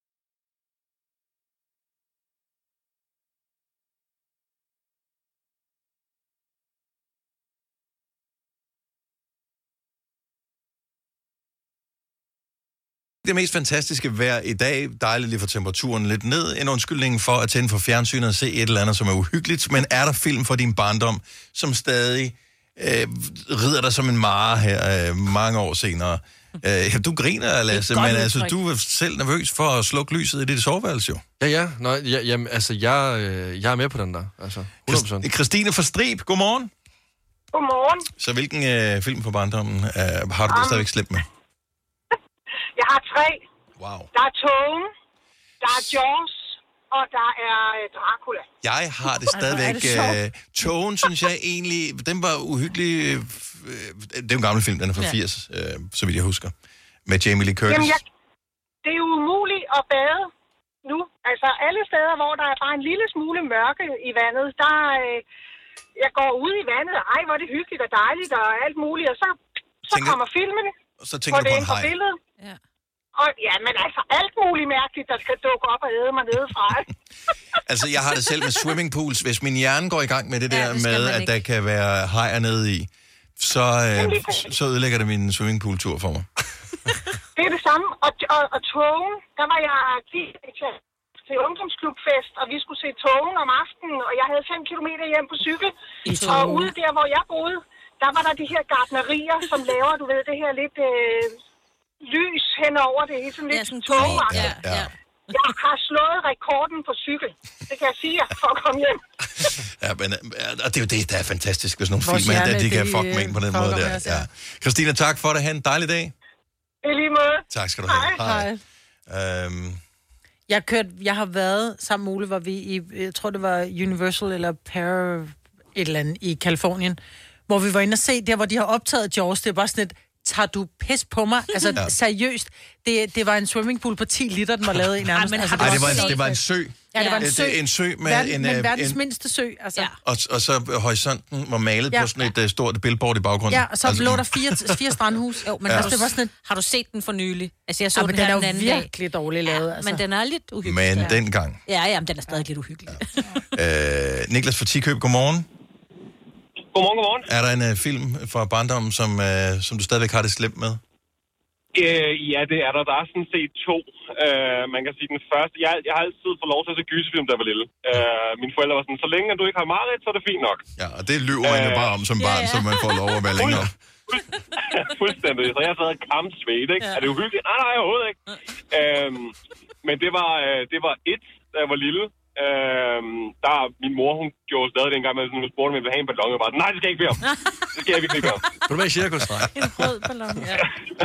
Det mest fantastiske vejr i dag, dejligt lige for temperaturen lidt ned, en undskyldning for at tænde for fjernsynet og se et eller andet, som er uhyggeligt, men er der film for din barndom, som stadig øh, rider dig som en mare her øh, mange år senere? Øh, du griner, Lasse, men altså, du er selv nervøs for at slukke lyset i dit soveværelse, jo. Ja, ja, Nå, ja jamen, altså, jeg, øh, jeg er med på den der, altså, hundrede procent. Christine fra Strib, godmorgen. Godmorgen. Så hvilken øh, film fra barndommen øh, har du det stadigvæk slæbt med? Jeg har tre. Wow. Der er Togen, der er Jaws, og der er Dracula. Jeg har det stadigvæk. Øh, Togen, synes jeg egentlig, den var uhyggelig. Øh, det er jo en gammel film, den er fra ja. firs, øh, så vidt jeg husker. Med Jamie Lee Curtis. Jamen, jeg, det er jo umuligt at bade nu. Altså, alle steder, hvor der er bare en lille smule mørke i vandet, der øh, jeg går ud i vandet, og ej, hvor er det hyggeligt og dejligt og alt muligt, og så, så tænker, kommer filmene. Og så tænker du på en haj. Ja. Og ja, men altså alt muligt mærkeligt, der skal dukke op og æde mig nedefra. Altså, jeg har det selv med swimmingpools. Hvis min hjerne går i gang med det der ja, det med, at der kan være hajer nede i, så, øh, så ødelægger det min swimmingpool-tur for mig. Det er det samme. Og, og, og Togen, der var jeg til, til ungdomsklubfest, og vi skulle se Togen om aftenen, og jeg havde fem kilometer hjem på cykel. Og ude der, hvor jeg boede, der var der de her gartnerier, som laver, du ved, det her lidt øh, lys henover det. Sådan lidt ja, sådan togagtigt. Ja, ja. Jeg har slået rekorden på cykel. Det kan jeg sige jer, for at komme hjem. Ja, men og det er jo det, der er fantastisk, hvis nogle film er, at de kan fuck med på den måde der. Ja. Christina, tak for det. Ha' en dejlig dag. I lige måde. Tak skal du have. Hej. Hej. Øhm. Jeg, kørt, jeg har været sammen med Ole, hvor vi i, jeg tror det var Universal eller Para et eller andet i Kalifornien, hvor vi var inde og se der, hvor de har optaget Jaws. Det er bare sådan et, tager du pis på mig? Altså, ja. Seriøst. Det, det var en swimmingpool på ti liter, den var lavet i nærmest. Ej, altså, det, Ej, det, var en, det var en sø. Ja, det var en sø. En, en sø med Verden, en... Men verdens en, mindste sø, altså. Ja. Og, og så horisonten var malet ja. på sådan et uh, stort billboard i baggrunden. Ja, og så altså, lå der fire, fire strandhus. Jo, men ja. altså, det var sådan et... Har du set den for nylig? Altså, jeg så ja, den, den her er den anden jo virkelig dag. dårligt lavet, altså. Men den er lidt uhyggelig. Men ja. dengang. Ja, ja, men den er stadig lidt uhyggelig. Ja. øh, Niklas fra Tikøb, godmorgen. Godmorgen, godmorgen. Er der en uh, film fra barndommen, som, uh, som du stadigvæk har det slemt med? Øh, ja, det er der. Der er sådan set to. Uh, man kan sige, den første... Jeg, jeg har altid fået lov til at se gyserfilm, da jeg var lille. Uh, mine forældre var sådan, så længe du ikke har mareridt, så er det fint nok. Ja, og det lyver man uh, jo bare om som barn, yeah, yeah. så man får lov at være længere. Fuldstændig. Så jeg sad kampsvedt, ikke? Yeah. Er det uhyggeligt? Nej, nej, overhovedet ikke. Uh, men det var, uh, det var et, da jeg var lille. Uh, der min mor, hun gjorde stadig dengang, med sådan, hun spurgte, om jeg ville have en ballon. Jeg var nej, det skal jeg ikke bede om. Det skal jeg ikke bede om. Vil du med i cirkus? En rød ballon, ja.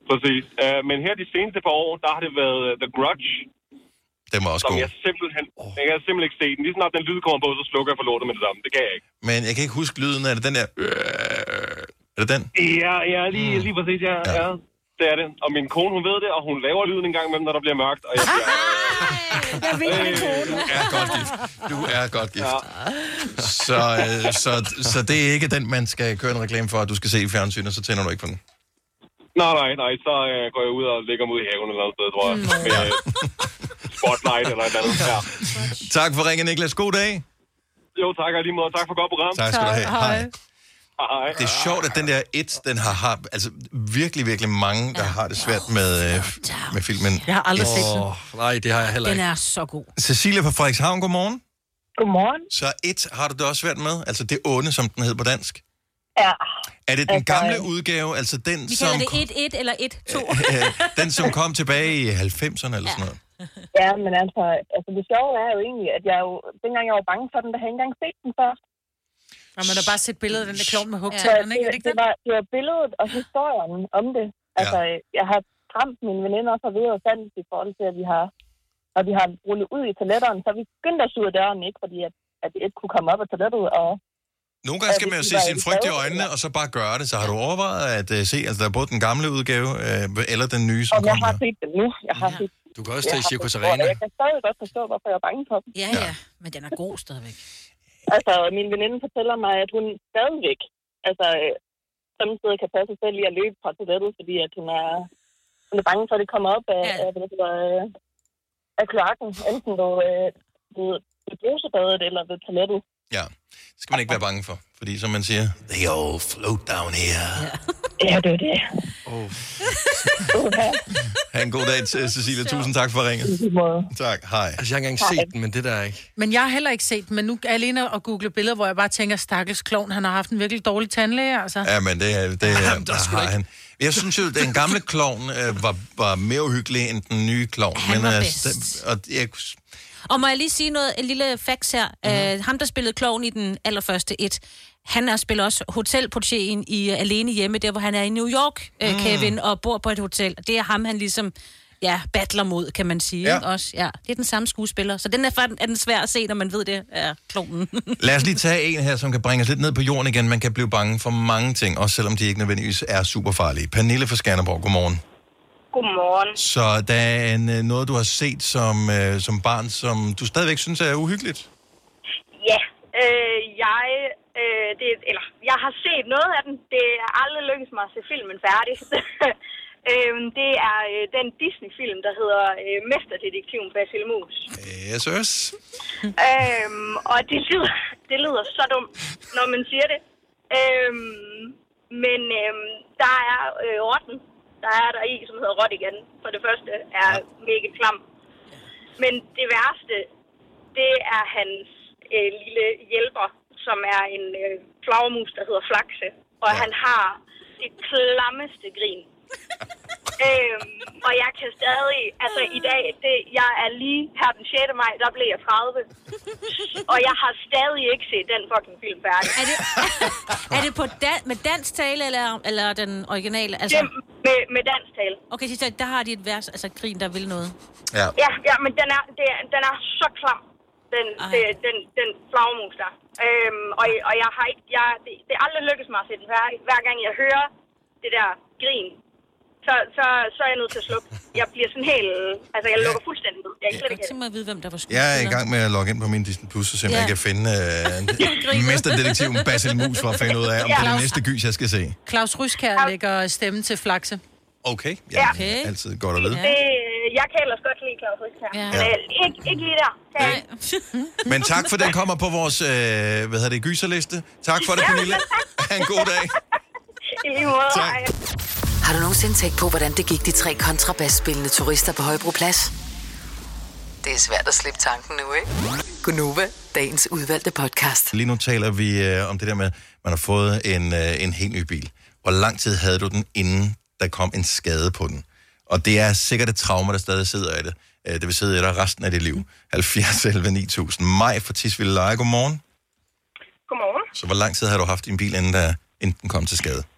Præcis. Uh, men her de seneste par år, der har det været uh, The Grudge. Den var også som god. jeg simpelthen, oh. jeg kan simpelthen ikke se den. Lige snart den lyd kommer på, så slukker jeg for lortet med det samme. Det kan jeg ikke. Men jeg kan ikke huske lyden. Er det den der... Er det den? Ja, ja lige, lige præcis, ja. ja. ja. Det er det. Og min kone, hun ved det, og hun laver lyden en gang imellem, når der bliver mørkt. Og jeg bliver... Jeg ved det, kone. Du er godt gift. Du er godt gift. Ja. Så, øh, så, så det er ikke den, man skal køre en reklame for, at du skal se i fjernsynet, så tænder du ikke på den. Nej, nej, nej. Så øh, går jeg ud og lægger mig ud i haven eller noget sted, tror jeg. Mm. Med øh, spotlight eller et andet. Ja. Tak for ringen, Niklas. God dag. Jo, tak og lige måde. Tak for godt program. Tak skal du have. Hej. Hej. Det er sjovt, at den der et, den har, har altså virkelig, virkelig mange, der har det svært med, øh, med filmen. Jeg har aldrig set den. Oh, nej, det har jeg heller Den ikke. er så god. Cecilia fra Frederikshavn, godmorgen. Godmorgen. Så et har du det også svært med? Altså det onde, som den hed på dansk? Ja. Er det den Altså, gamle udgave, altså den, Vi som, kalder det et et eller et to. øh, den, som kom tilbage i halvfemserne eller sådan noget? Ja, men altså, altså det sjove er jo egentlig, at jeg jo, dengang jeg var bange for den, der havde jeg ikke engang set den før. Og man har bare set billedet af den der klovn med Så hugtænderne, ikke? Er det, det ikke det, var, det var billedet og historien om det. Altså, jeg har skræmt mine veninder for videre og sandt i forhold til, at vi har, når vi har rullet ud i toiletterne, så er vi begyndt at suge døren, ikke? Fordi at, at det ikke kunne komme op af toilettet, og Nogle gange skal man jo se sin frygt i øjnene, og så bare gøre det. Så har du overvejet at uh, se, altså der er både den gamle udgave, uh, eller den nye, som og jeg kommer? har set den nu. Jeg har set Du kan også tage i jeg har Circus forstået, Arena. og Jeg kan stadig godt forstå, hvorfor jeg er bange for dem. Ja, ja, men den er god stadigvæk. Altså, min veninde fortæller mig, at hun stadigvæk, altså, øh, samtidig kan passe sig selv i at løbe fra toilettet, fordi at hun er, hun er bange for, at det kommer op af, ja. af, af, af, af kloakken, enten ved, øh, ved, ved brusebadet eller ved toilettet. Ja, det skal man ikke være bange for, fordi som man siger, they all float down here. Ja, ja det er det. Oh. Ha' en god dag til Cecilia. Tusind tak for ringet. Tak, hej. Altså, jeg har ikke engang set den, men det der er ikke. Men jeg har heller ikke set den, men nu er jeg alene at google billeder, hvor jeg bare tænker, stakkels klovn, han har haft en virkelig dårlig tandlæge, altså. Ja, men det, er- det, det har han. Jeg synes jo, at den gamle klovn øh, var, var mere uhyggelig end den nye klovn. Han men, var øh, bedst. den- og jeg, Og må jeg lige sige noget, en lille facts her. Mm-hmm. Uh, ham, der spillede klovn i den allerførste et, han er spiller også hotelportieren i uh, Alene Hjemme, der hvor han er i New York, uh, Mm. Kevin, og bor på et hotel. Det er ham, han ligesom, ja, battler mod, kan man sige. Ja. Ikke? Også, ja, det er den samme skuespiller. Så den er, fa- er den svær at se, når man ved, det er klovnen. lad os lige tage en her, som kan bringe os lidt ned på jorden igen. Man kan blive bange for mange ting, også selvom de ikke nødvendigvis er super farlige. Pernille fra Skanderborg, godmorgen. Godmorgen. Så der er en, øh, noget, du har set som, øh, som barn, som du stadigvæk synes er uhyggeligt? Ja, øh, jeg, øh, det, eller, jeg har set noget af den. Det er aldrig lykkedes mig at se filmen færdig. øh, det er øh, den Disney-film, der hedder øh, Mesterdetektiven Basil Mus. Yes, yes. øhm, og det lyder, det lyder så dumt, når man siger det. Øhm, men øhm, der er øh, rotten, der er der i, som hedder Rottigan. For det første er mega klam. Men det værste, det er hans øh, lille hjælper, som er en øh, flagermus, der hedder Flakse. Og han har det klammeste grin. øhm, og jeg kan stadig, altså i dag, det, jeg er lige her den sjette maj, der blev jeg tredive. Og jeg har stadig ikke set den fucking film færdig. Er det, er det på dan- med dansk tale, eller, eller den originale? Altså... Det, med, med dansk tale. Okay, så der har de et vers, altså grin, der vil noget. Ja. Ja, ja, men den er, det, er- den er så klam, den, det, den, den flagermus der. Øhm, og, og jeg har ikke, jeg, det, det er aldrig lykkedes mig at se den færdig. Hver gang jeg hører det der grin, så, så, så er jeg nødt til at slukke. Jeg bliver sådan helt, altså jeg lukker fuldstændig ud. Jeg kan slet ikke tænke mig at vide, hvem der var skuespiller. Jeg er i gang med at logge ind på min Disney Plus, så simpelthen Ja. jeg kan finde øh, mesterdetektiven Basil Mus for at finde ud af, om det er det næste gys, jeg skal se. Claus Ryskær lægger stemme til Flakse. Okay, ja, Ja. okay. Altid godt at vide. Det, jeg kan ellers godt lide Claus Ryskær. Ja. Men øh, ikke, ikke lige der. Kan jeg? Men tak for, den kommer på vores, øh, hvad hedder det, gyserliste. Tak for det, Pernille. Ha' en god dag. I lige måde. Tak. Hej. Har du nogensinde tænkt på, hvordan det gik de tre kontrabasspillende turister på Højbroplads? Det er svært at slippe tanken nu, ikke? Gunova, dagens udvalgte podcast. Lige nu taler vi øh, om det der med, at man har fået en, øh, en helt ny bil. Hvor lang tid havde du den, inden der kom en skade på den? Og det er sikkert et traume, der stadig sidder i det. Øh, det vil sidde i dig resten af dit liv. halvfjerds elleve ni tusind. Maj fra Tisvilde Leje, godmorgen. Godmorgen. Så hvor lang tid har du haft din bil, inden, der, inden den kom til skade?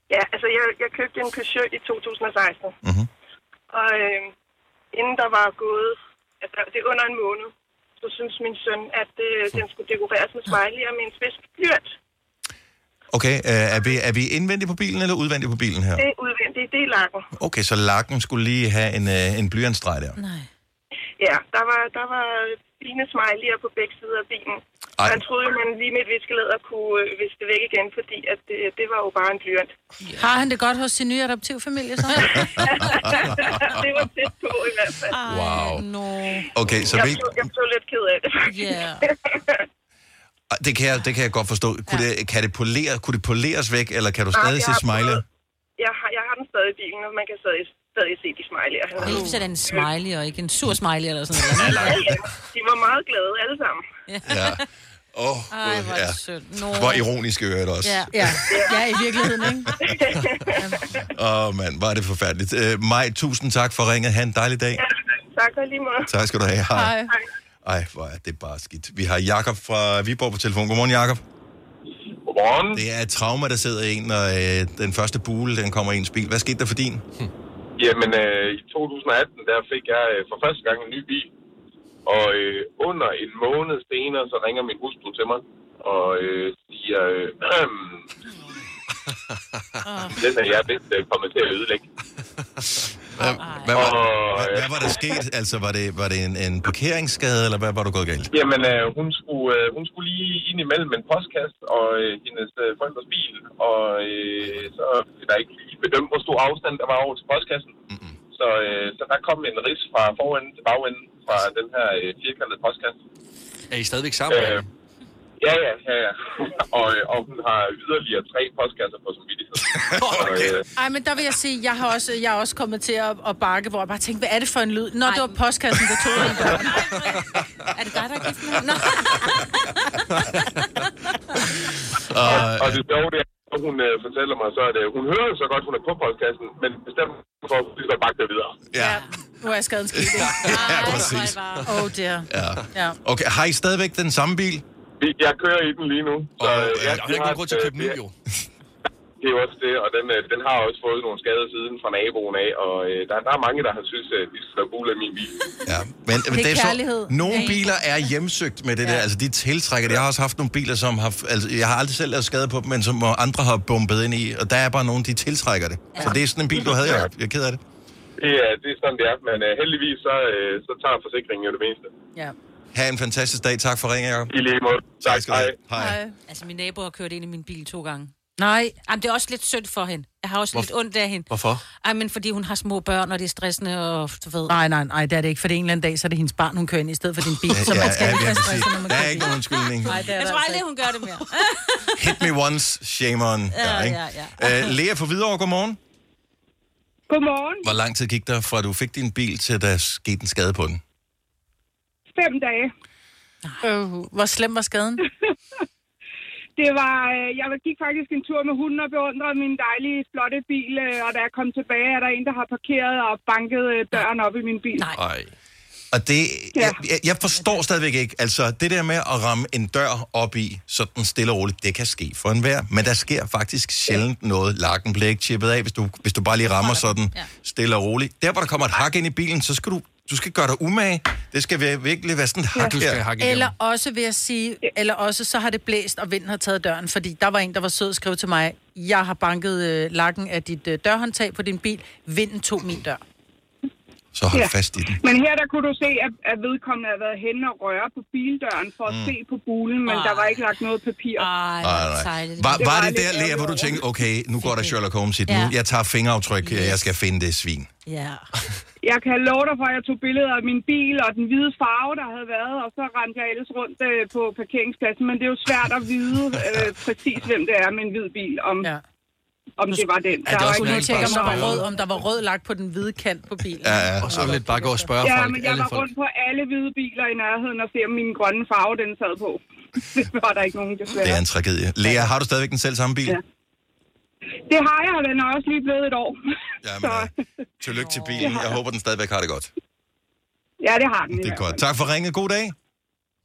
Ja, altså jeg, jeg købte en Peugeot i to tusind og seksten. Mm-hmm. Og øh, inden der var gået, altså det er under en måned, så synes min søn, at øh, den skulle dekoreres med smiley og med en spids blyant. Okay, øh, er, vi, er vi indvendigt på bilen eller udvendigt på bilen her? Det er udvendigt, det er lakken. Okay, så lakken skulle lige have en, øh, en blyantstreg der. Nej. Ja, der var, der var fine smiley'er på begge sider af bilen. Og han troede jo, man lige med et viskelæder kunne øh, viske det væk igen, fordi at det, det var jo bare en blyant. Har han det godt hos sin nye adoptivfamilie så? Det var tæt på i hvert fald. Wow. No. Okay, så jeg, vil... blev, jeg blev lidt ked af det, faktisk. Yeah. Det kan, jeg, det kan jeg godt forstå. Kunne, ja. det, kan det polere, kunne det poleres væk, eller kan du Nej, stadig jeg se har smiley? prøvet- Jeg har, jeg har den stadig i bilen, og man kan stadig, stadig se de smiley'er. Heldigvis er det en smiley, og ikke en sur smiley eller sådan noget. Ja, ja. De var meget glade alle sammen. Ja. Åh, oh, Ej, hvor er det ja. sødt. No. Hvor ironisk i øvrigt også. Ja. Ja. Ja, i virkeligheden, ikke? Åh, oh, mand, hvor er det forfærdeligt. Uh, Maj, tusind tak for ringet. Ha' en dejlig dag. Ja, tak for lige måde. Tak skal du have. Hej. Hej. Ej, hvor er det bare skidt. Vi har Jakob fra Viborg på telefon. Godmorgen, Jakob. Godmorgen. Det er et trauma, der sidder i en, når øh, den første bule, den kommer i ens bil. Hvad skete der for din? Hm. Jamen, øh, i to tusind atten, der fik jeg øh, for første gang en ny bil. Og øh, under en måned senere, så ringer min hustru til mig og øh, siger, øh, den er jeg vist øh, kommet til at ødelægge. Hvad, hvad, var, hvad, hvad var der sket? Altså, var det, var det en, en parkeringsskade, eller hvad var du gået galt? Jamen, øh, hun, skulle, øh, hun skulle lige ind imellem en postkasse og øh, hendes øh, forældres bil, og øh, så er der ikke lige bedømt, hvor stor afstand der var over til postkassen. Mm-hmm. Så, øh, så der kom en rids fra forenden til bagenden fra den her øh, firkantede postkasse. Er I stadigvæk sammen? Øh, ja, ja, ja, ja. og, øh, og hun har yderligere tre postkasser på samvittighed. Okay. Ej, men der vil jeg sige, jeg har også, jeg er også kommet til at, at bakke, hvor jeg bare tænkte, hvad er det for en lyd? Nå, det var postkassen, der tog den døren. Er det dig, der er gift med? Nå. og, og det sjove, det er, når hun øh, fortæller mig, så er det, hun hører så godt, hun er på postkassen, men bestemt for at hun skal bakke det videre. Ja. Nu er jeg skaden skidt, ikke? Ja, præcis. Oh dear. Ja. Ja. Okay, har I stadigvæk den samme bil? Jeg kører i den lige nu. Så, Og, øh, øh, jeg, der er ikke nogen grund til at købe ny, jo. Det er jo også det, og den, øh, den har også fået nogle skader siden fra naboen af, og øh, der, der er mange, der har synes, at de skal have af min bil. Ja, men Det er det er kærlighed. så, nogle biler er hjemsøgt med det ja. der, altså de tiltrækker det. Jeg har også haft nogle biler, som har, altså jeg har aldrig selv lavet skade på dem, men som andre har bumpet ind i, og der er bare nogen, de tiltrækker det. Ja. Så det er sådan en bil, du havde, jeg, jeg er ked af det. Det er, det er sådan, det er, men øh, heldigvis så, øh, så tager forsikringen jo det meste. Ja. Ha' en fantastisk dag. Tak for ringen, Jacob. I lige måde. Tak skal du have. Hej. Hej. Altså, min nabo har kørt ind i min bil to gange. Nej. Jamen, det er også lidt synd for hende. Jeg har også Hvor- lidt ondt af hende. Hvorfor? Ej, men fordi hun har små børn, og det er stressende, og du ved... Nej, nej, nej, det er det ikke, for det er en eller anden dag, så er det hendes barn, hun kører ind i stedet for din bil, så man skal ja, ikke jeg være vil sige, stresset, når man der er kører ikke bil. nogen undskyldning. Nej, det er Jeg der tror altså aldrig, ikke. hun gør det mere. Hit me once, shame on. Ja, Ja, ikke? ja, ja. Uh, Lea fra Hvidovre, godmorgen. Godmorgen. Hvor lang tid gik der, fra du fik din bil, til der skete en skade på den? Fem dage. Øh, hvor slem var skaden? Det var, øh, jeg gik faktisk en tur med hunden og beundrede min dejlige, flotte bil, øh, og da jeg kom tilbage, er der en, der har parkeret og banket øh, døren op i min bil. Nej. Ej. Og det, Ja. jeg, jeg- jeg forstår stadigvæk ikke, altså det der med at ramme en dør op i, sådan stille og roligt, det kan ske for enhver, men der sker faktisk sjældent noget. Lakken bliver ikke chippet af, hvis du, hvis du bare lige rammer sådan stille og roligt. Der, hvor der kommer et hak ind i bilen, så skal du, du skal gøre dig umage. Det skal være, virkelig være sådan et hak Du skal her. hakke igennem. Eller også vil jeg sige, eller også så har det blæst, og vinden har taget døren, fordi der var en, der var sød og skrev til mig, jeg har banket øh, lakken af dit øh, dørhåndtag på din bil, vinden tog min dør. Så hold Ja. fast i den. Men her der kunne du se, at, at vedkommende havde været henne og røre på bildøren for at mm. se på bulen, men Ej. der var ikke lagt noget papir. Ej, Nej, hvor nej. sejligt. Var, Det var var det lidt der, Lea, hvor du ærgerligt tænkte, okay, nu går der Sherlock Holmes i den. Ja. Nu, jeg tager fingeraftryk, jeg skal finde det svin. Ja. Jeg kan love dig for, at jeg tog billeder af min bil og den hvide farve, der havde været, og så rendte jeg ellers rundt øh, på parkeringspladsen. Men det er jo svært at vide øh, præcis, hvem det er med en hvid bil, om, Ja. om det var den. det Der også var Skulle ikke lige tjekke, om der var spørge. rød, om der var rød lagt på den hvide kant på bilen. Ja, ja. Og så lidt bare gå og spørge Ja, folk. men jeg alle var folk. rundt på alle hvide biler i nærheden og se, om min grønne farve, den sad på. Det var der ikke nogen, desværre. Det er en tragedie. Lea, har du stadigvæk den selv samme bil? Ja. Det har jeg, og den er også lige blevet et år. Jamen, Så, øh, tillykke til bilen. Jeg håber, den stadigvæk har det godt. ja, det har den. i Det er hvert godt. fald. Tak for ringet. God dag. I, I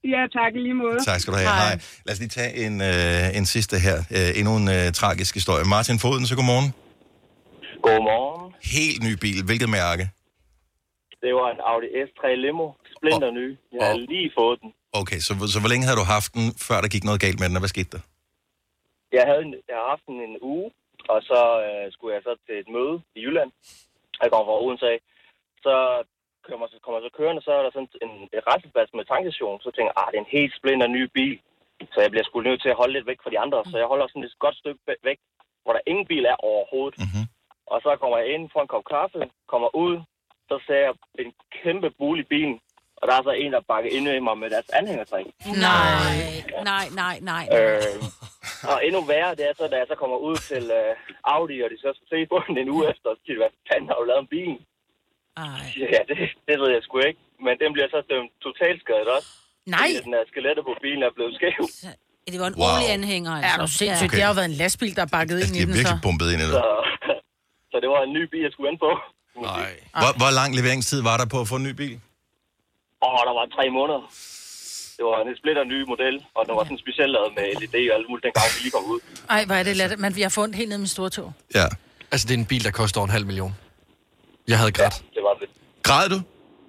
Ja, tak i lige måde. Tak skal du have. Hej. Lad os lige tage en, øh, en sidste her. Øh, endnu en øh, tragisk historie. Martin Foden, så godmorgen. Godmorgen. Helt ny bil. Hvilket mærke? Det var en Audi S tre Limo. Splinter ny. Jeg har lige fået den. Okay, så, så hvor længe havde du haft den, før der gik noget galt med den, og hvad skete der? Jeg havde en, jeg har haft den en uge, og så øh, skulle jeg så til et møde i Jylland. Jeg kommer fra Odense af. Så kommer så, kommer så kørende, så er der sådan en, en rejseplads med tankstation. Så tænker jeg, ah, det er en helt splinter ny bil. Så jeg bliver sgu nødt til at holde lidt væk fra de andre. Så jeg holder sådan et godt stykke væk, hvor der ingen bil er overhovedet. Mm-hmm. Og så kommer jeg ind, får en kop kaffe, kommer ud, så ser jeg en kæmpe bul i bilen. Og der er så en, der bakker ind i mig med deres anhængertræk. Nej, nej, nej, nej. Øh, og endnu værre, det er så, da jeg så kommer ud til øh, Audi, og de så skal se på den en uge efter, så siger de, hvad fanden har du lavet en bil? Ej. Ja, det, det ved jeg sgu ikke. Men den bliver så dømt totalt skadet også. Nej. Fordi den her skelettet på bilen er blevet skæv. Det var en Wow. ordentlig anhænger, altså. Er du sindssygt? Okay. Det har jo været en lastbil, der er bakket ind De i er den, så. virkelig bumpet ind i det. Så, så det var en ny bil, jeg skulle ind på. Nej. Hvor, hvor lang leveringstid var der på at få en ny bil? Åh, der var tre måneder. Det var en splitter ny model, og den var sådan specielt lavet med L E D og alt muligt, dengang vi lige kom ud. Ej, hvor er det let. Men vi har fundet helt ned med store tog. Ja. Altså, det er en bil, der koster over en halv million. Jeg havde grædt. Ja, det var det. Græd du?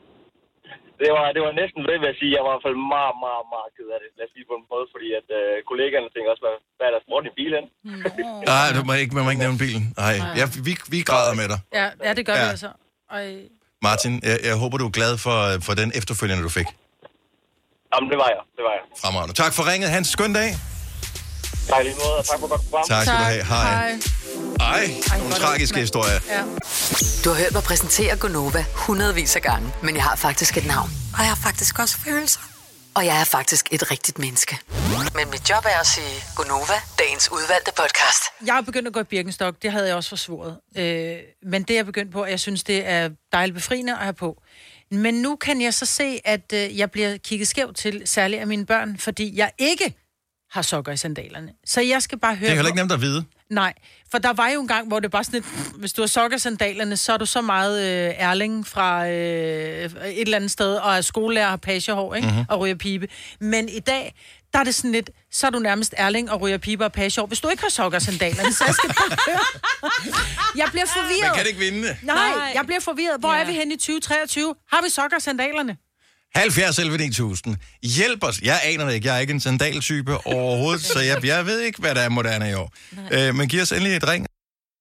Det var, det var næsten ved, vil jeg sige. Jeg var i hvert fald meget, meget, meget ked af det. Lad os sige på en måde, fordi at øh, kollegaerne tænker også, hvad, hvad er der spurgt i bilen? Nej, du må ikke, man må ikke nævne bilen. Nej, ja, vi, vi græder med dig. Ja, ja det gør Ja. vi altså. Ej. Martin, jeg, jeg håber, du er glad for, for den efterfølgende, du fik. Jamen, det var jeg. Det var jeg. Fremragende. Tak for ringet. Hans, skøn dag. Tak lige måde, og tak for godt program. Tak skal du have. Hej. Hej. Ej, nogle tragiske historier. Ja. Du har hørt mig præsentere Gonova hundredvis af gange, men jeg har faktisk et navn. Og jeg har faktisk også følelser. Og jeg er faktisk et rigtigt menneske. Men mit job er at sige Gonova, dagens udvalgte podcast. Jeg er begyndt at gå i Birkenstock. Det havde jeg også forsvoret. Øh, men det er jeg begyndt på, og jeg synes, det er dejligt befriende at have på. Men nu kan jeg så se, at øh, jeg bliver kigget skævt til, særligt af mine børn, fordi jeg ikke har sokker i sandalerne. Så jeg skal bare høre... Det er heller ikke nemt at vide. Nej, for der var jo en gang, hvor det bare sådan et, hvis du har sokker i sandalerne, så er du så meget øh, Erling fra øh, et eller andet sted, og er skolelærer og har pagehår, ikke? Mm-hmm. Og ryger pibe. Men i dag, der er det sådan lidt, så er du nærmest Erling og ryger pibe og pagehår, hvis du ikke har sokker i sandalerne, så jeg skal bare høre. Jeg bliver forvirret. Man kan ikke vinde det. Nej, jeg bliver forvirret. Hvor ja. er vi henne i tyve treogtyve? Har vi sokker i sandalerne? halvfjerds elleve ni tusind. Hjælp os. Jeg aner det ikke. Jeg er ikke en sandaltype overhovedet, så jeg, jeg ved ikke, hvad der er moderne i år. Øh, men giv os endelig et ring.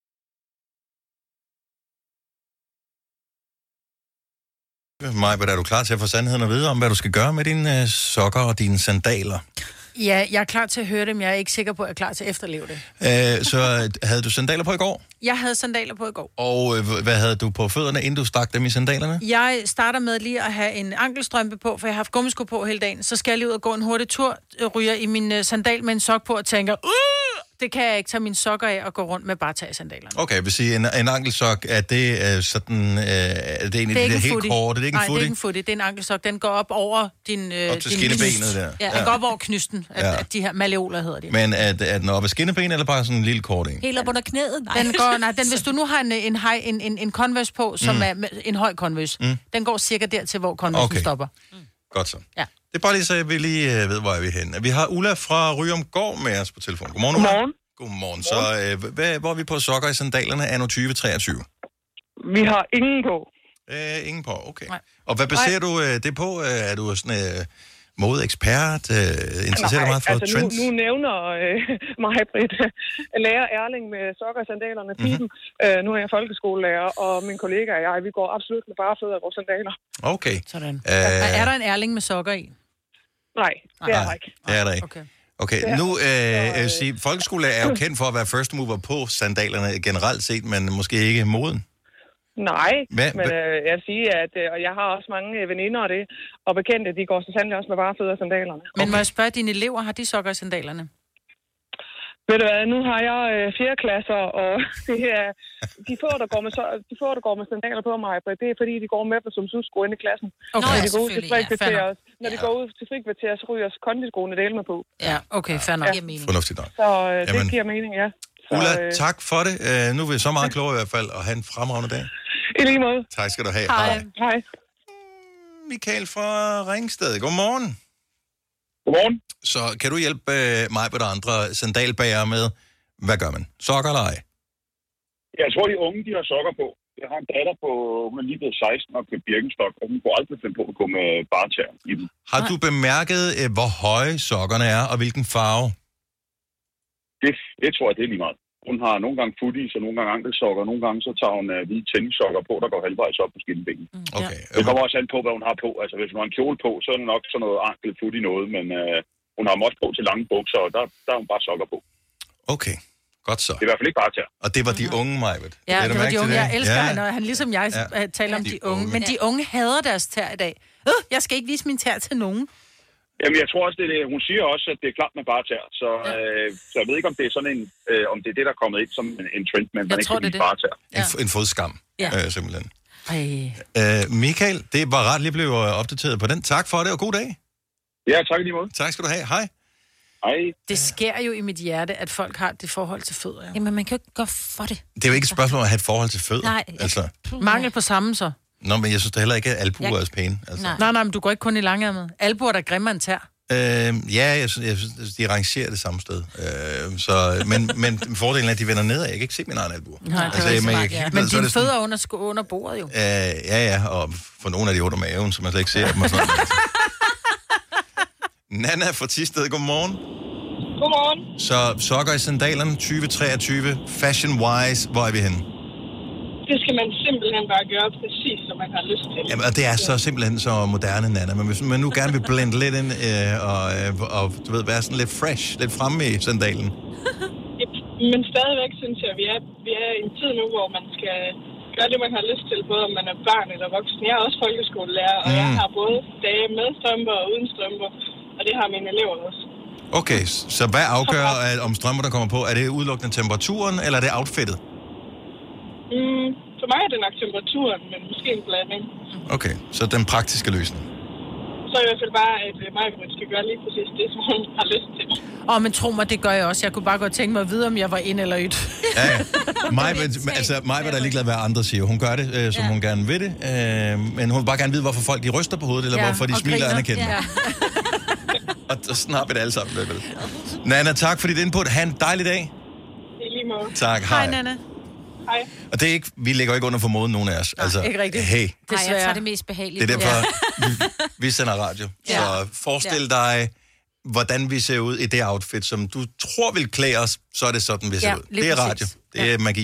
Maj, er du klar til at få sandheden at vide om, hvad du skal gøre med dine øh, sokker og dine sandaler? Ja, jeg er klar til at høre det, men jeg er ikke sikker på, at jeg er klar til at efterleve det. Øh, så havde du sandaler på i går? Jeg havde sandaler på i går. Og øh, hvad havde du på fødderne, inden du stak dem i sandalerne? Jeg starter med lige at have en ankelstrømpe på, for jeg har haft gummisko på hele dagen. Så skal jeg lige ud og gå en hurtig tur, ryger i min øh, sandal med en sok på og tænker, uh, det kan jeg ikke tage mine sokker af og gå rundt med bare tage sandalerne. Okay, jeg vil sige, en, en ankelsok, er det øh, sådan, øh, er det en af de der helt korte? Det er ikke Nej, en footy? det er ikke en footy, det er en ankelsok. Den går op over din... Øh, Op til din skinnebenet lyst. der. Ja, den Ja. går op over knysten. At, Ja. at de her malleoler hedder de. Men er, er den oppe af skinnebenet, eller bare sådan en lille kort en? Helt op under knæet? Nej. Den går, nej, den, hvis du nu har en, en, high, en, en, en Converse på, som Mm. er med- en høj Converse, Mm. den går cirka dertil, hvor Converse Okay. stopper. Godt så. Ja. Det er bare lige så, jeg vil lige øh, ved, hvor er vi hen. Vi har Ulla fra Ryomgård med os på telefon. Godmorgen, Ulla. Godmorgen. Godmorgen. Så øh, hvad, hvor er vi på sokker i sandalerne anno tyve treogtyve? Vi har ingen på. Øh, ingen på, okay. Nej. Og hvad baserer du øh, det på? Øh, er du sådan øh, modeekspert? Øh, interesserer dig meget for altså trends? Nu, nu nævner øh, mig, Britt, lærer Erling med sokker i sandalerne pipen. Mm-hmm. Øh, nu er jeg folkeskolelærer, og min kollega og jeg, vi går absolut med bare fødder i vores sandaler. Okay. Sådan. Øh, Er der en Erling med sokker i? Nej, det er der ikke. Det er der ikke. Okay. Okay, nu øh, jeg vil sige, folkeskolelærer er jo kendt for at være first mover på sandalerne generelt set, men måske ikke moden. Nej, Hvad- men hvad- øh, jeg vil sige, at øh, og jeg har også mange øh, veninder og det, og bekendte, de går så sandelig også med bare fødder i sandalerne. Men må jeg spørge, dine elever, har de sokker i sandalerne? Ved du hvad, nu har jeg øh, fjerde klasser, og det er, de få, der går med, så, de få, der går med sandaler på mig, det er fordi, de går med dem som sudsko inde i klassen. Okay. Når Nå, de går ud til selvfølgelig, ja, frikvarter, fair nok. når de går ud til frikvarter, så ryger kondiskoene del med på. Ja, okay, fair nok. Ja. Fornuftigt nok. Så øh, det Jamen. giver mening, ja. Så, Ulla, øh, tak for det. Uh, nu er vi så meget klogere i hvert fald, og have en fremragende dag. I lige måde. Tak skal du have. Hej. Hej. Michael fra Ringsted, godmorgen. Godmorgen. Så kan du hjælpe øh, mig og de andre sandalbager med, hvad gør man? Sokker eller ej? Jeg tror, de unge, de har sokker på. Jeg har en datter på, hun er lige blevet seksten og købt Birkenstock, og hun kunne aldrig finde på at gå med bartær i dem. Har du bemærket, øh, hvor høje sokkerne er, og hvilken farve? Det, det tror jeg, det er lige meget. Hun har nogle gange footies og nogle gange ankelsokker, og nogle gange så tager hun uh, hvide tennissokker på, der går halvvejs op på skinbenene. Okay. Det kommer også an på, hvad hun har på. Altså, hvis hun har en kjole på, så er det nok sådan noget ankel footie noget, men uh, hun har også på til lange bukser, og der, der har hun bare sokker på. Okay, godt så. Det er i hvert fald ikke bare til. Og det var de unge, Majbet. Ja, det var de unge. Jeg elsker, ja. når han ligesom jeg ja. taler om de, de unge. Men de unge hader deres tær i dag. Øh, jeg skal ikke vise min tær til nogen. Jamen, jeg tror også, det er det. Hun siger også, at det er klart med bartær. Så, ja. øh, så jeg ved ikke, om det er sådan en, øh, om det er det, der er kommet ind som en, en trend, men man ikke kan vise bartær. Ja. En, en fodskam, ja. øh, simpelthen. Ej. Øh, Michael, det var ret lige blevet opdateret på den. Tak for det, og god dag. Ja, tak lige måde. Tak skal du have. Hej. Hej. Det sker jo i mit hjerte, at folk har det forhold til fødder. Ja. Jamen, man kan jo ikke gå for det. Det er jo ikke et spørgsmål om at have et forhold til fødder. Nej. Altså. Mangel på samme så. Nå, men jeg synes da heller ikke, at albuer er pæne. Altså. Nej. nej, nej, men du går ikke kun i langærmet. Albuer, der grimmer en tær. Øh, ja, jeg synes, jeg synes, de rangerer det samme sted. Øh, så, men, men fordelen er, at de vender nedad. Jeg kan ikke se min egen albu. Nej, det altså, er men, smart, ja. Men dine sådan, fødder er under, under bordet jo. Øh, ja, ja, og for nogle af de under maven, så man slet ikke ser dem. Og sådan. Nanna fra Thisted, godmorgen. Godmorgen. Så sokker i sandalerne tyve treogtyve, fashion-wise, hvor er vi henne? Det skal man simpelthen bare gøre præcis, som man har lyst til. Jamen, og det er så simpelthen så moderne, Nanna. Men hvis man nu gerne vil blende lidt ind, øh, og, øh, og du ved, være sådan lidt fresh, lidt fremme i sandalen. Men stadigvæk synes jeg, at vi er, vi er i en tid nu, hvor man skal gøre det, man har lyst til, både om man er barn eller voksen. Jeg er også folkeskolelærer, og mm. jeg har både dage med strømper og uden strømper, og det har mine elever også. Okay, så hvad afgør, at om strømper, der kommer på? Er det udelukkende temperaturen, eller er det outfittet? Mm, for mig er det nok temperaturen, men måske en blanding. Okay, så den praktiske løsning. Så i hvert fald bare, at mig skal gøre lige præcis det, som hun har lyst til. Åh, oh, men tro mig, det gør jeg også. Jeg kunne bare godt tænke mig at vide, om jeg var ind eller ud. Ja, ja. Maja, altså, Maja er ligeglad, hvad andre siger. Hun gør det, øh, som ja. hun gerne vil det. Øh, men hun vil bare gerne vide, hvorfor folk de ryster på hovedet, eller ja, hvorfor de smiler anerkendende. Ja. Og sådan har vi det alle sammen. Vel. Nanna, tak for dit input. Ha' en dejlig dag. I lige måde. Tak, hej. Hej, Nanna. Hej. Og det er ikke, vi ligger jo ikke under for moden, nogen af os. Nej, altså, ikke rigtigt. Hey. Nej, jeg tager det mest behageligt. Det er derfor, ja. vi, vi sender radio. Ja. Så forestil dig, hvordan vi ser ud i det outfit, som du tror vil klæde os, så er det sådan, vi ser ja, ud. Det er præcis. radio. Det er ja. magi.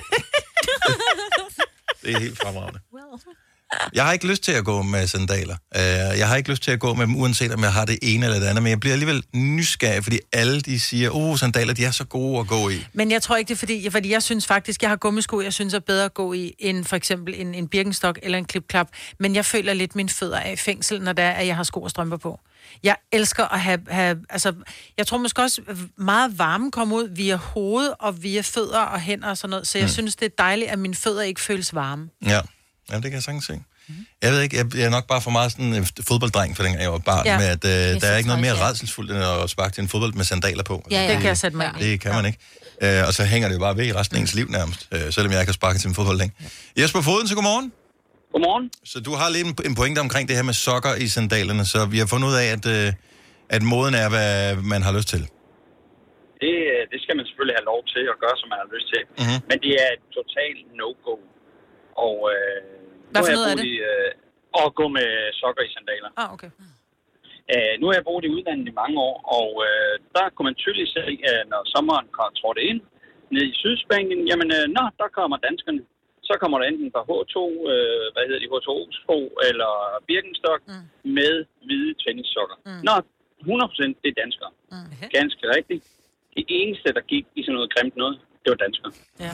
Det er helt fremragende. Jeg har ikke lyst til at gå med sandaler. Jeg har ikke lyst til at gå med dem, uanset om jeg har det ene eller det andet. Men jeg bliver alligevel nysgerrig, fordi alle de siger, åh, oh, sandaler, de er så gode at gå i. Men jeg tror ikke, det er fordi, fordi jeg synes faktisk, jeg har gummisko, jeg synes er bedre at gå i, end for eksempel en, en Birkenstock eller en klipklap. Men jeg føler lidt mine fødder af i fængsel, når det er, at jeg har sko og strømper på. Jeg elsker at have, have, altså, jeg tror måske også meget varme kommer ud via hoved og via fødder og hænder og sådan noget. Så jeg mm. synes, det er dejligt, at mine fødder ikke føles varme. Ja, ja det kan jeg sagtens se. Mm. Jeg ved ikke, jeg, jeg er nok bare for meget sådan en fodbolddreng, for dengang jeg var barn, ja. med at øh, der er ikke noget mere rædselsfuldt, end at sparke til en fodbold med sandaler på. Ja, ja. Det kan jeg sætte mig ind. Det kan man ikke. Øh, og så hænger det jo bare ved i resten af ens liv nærmest, øh, selvom jeg ikke har sparket til en fodbold længe. Jesper Foden, så godmorgen. Godmorgen. Så du har lidt en, en pointe omkring det her med sokker i sandalerne, så vi har fundet ud af, at, øh, at moden er, hvad man har lyst til. Det, det skal man selvfølgelig have lov til at gøre, som man har lyst til. Mm-hmm. Men det er et totalt no-go. Og, øh, hvad for noget er det? I, øh, at gå med sokker i sandaler. Ah, okay. Uh, nu har jeg boet i udlandet i mange år, og uh, der kunne man tydeligt se, at når sommeren trådte ind ned i Sydspanien, jamen, uh, nå, der kommer danskerne. Så kommer der enten på H to, uh, hvad hedder de, H to O-sko eller Birkenstock mm. med hvide tennissokker. Mm. Nå, hundrede procent det er danskere. Mm. Ganske rigtigt. Det eneste, der gik i sådan noget grimt noget, det var danskere. Ja.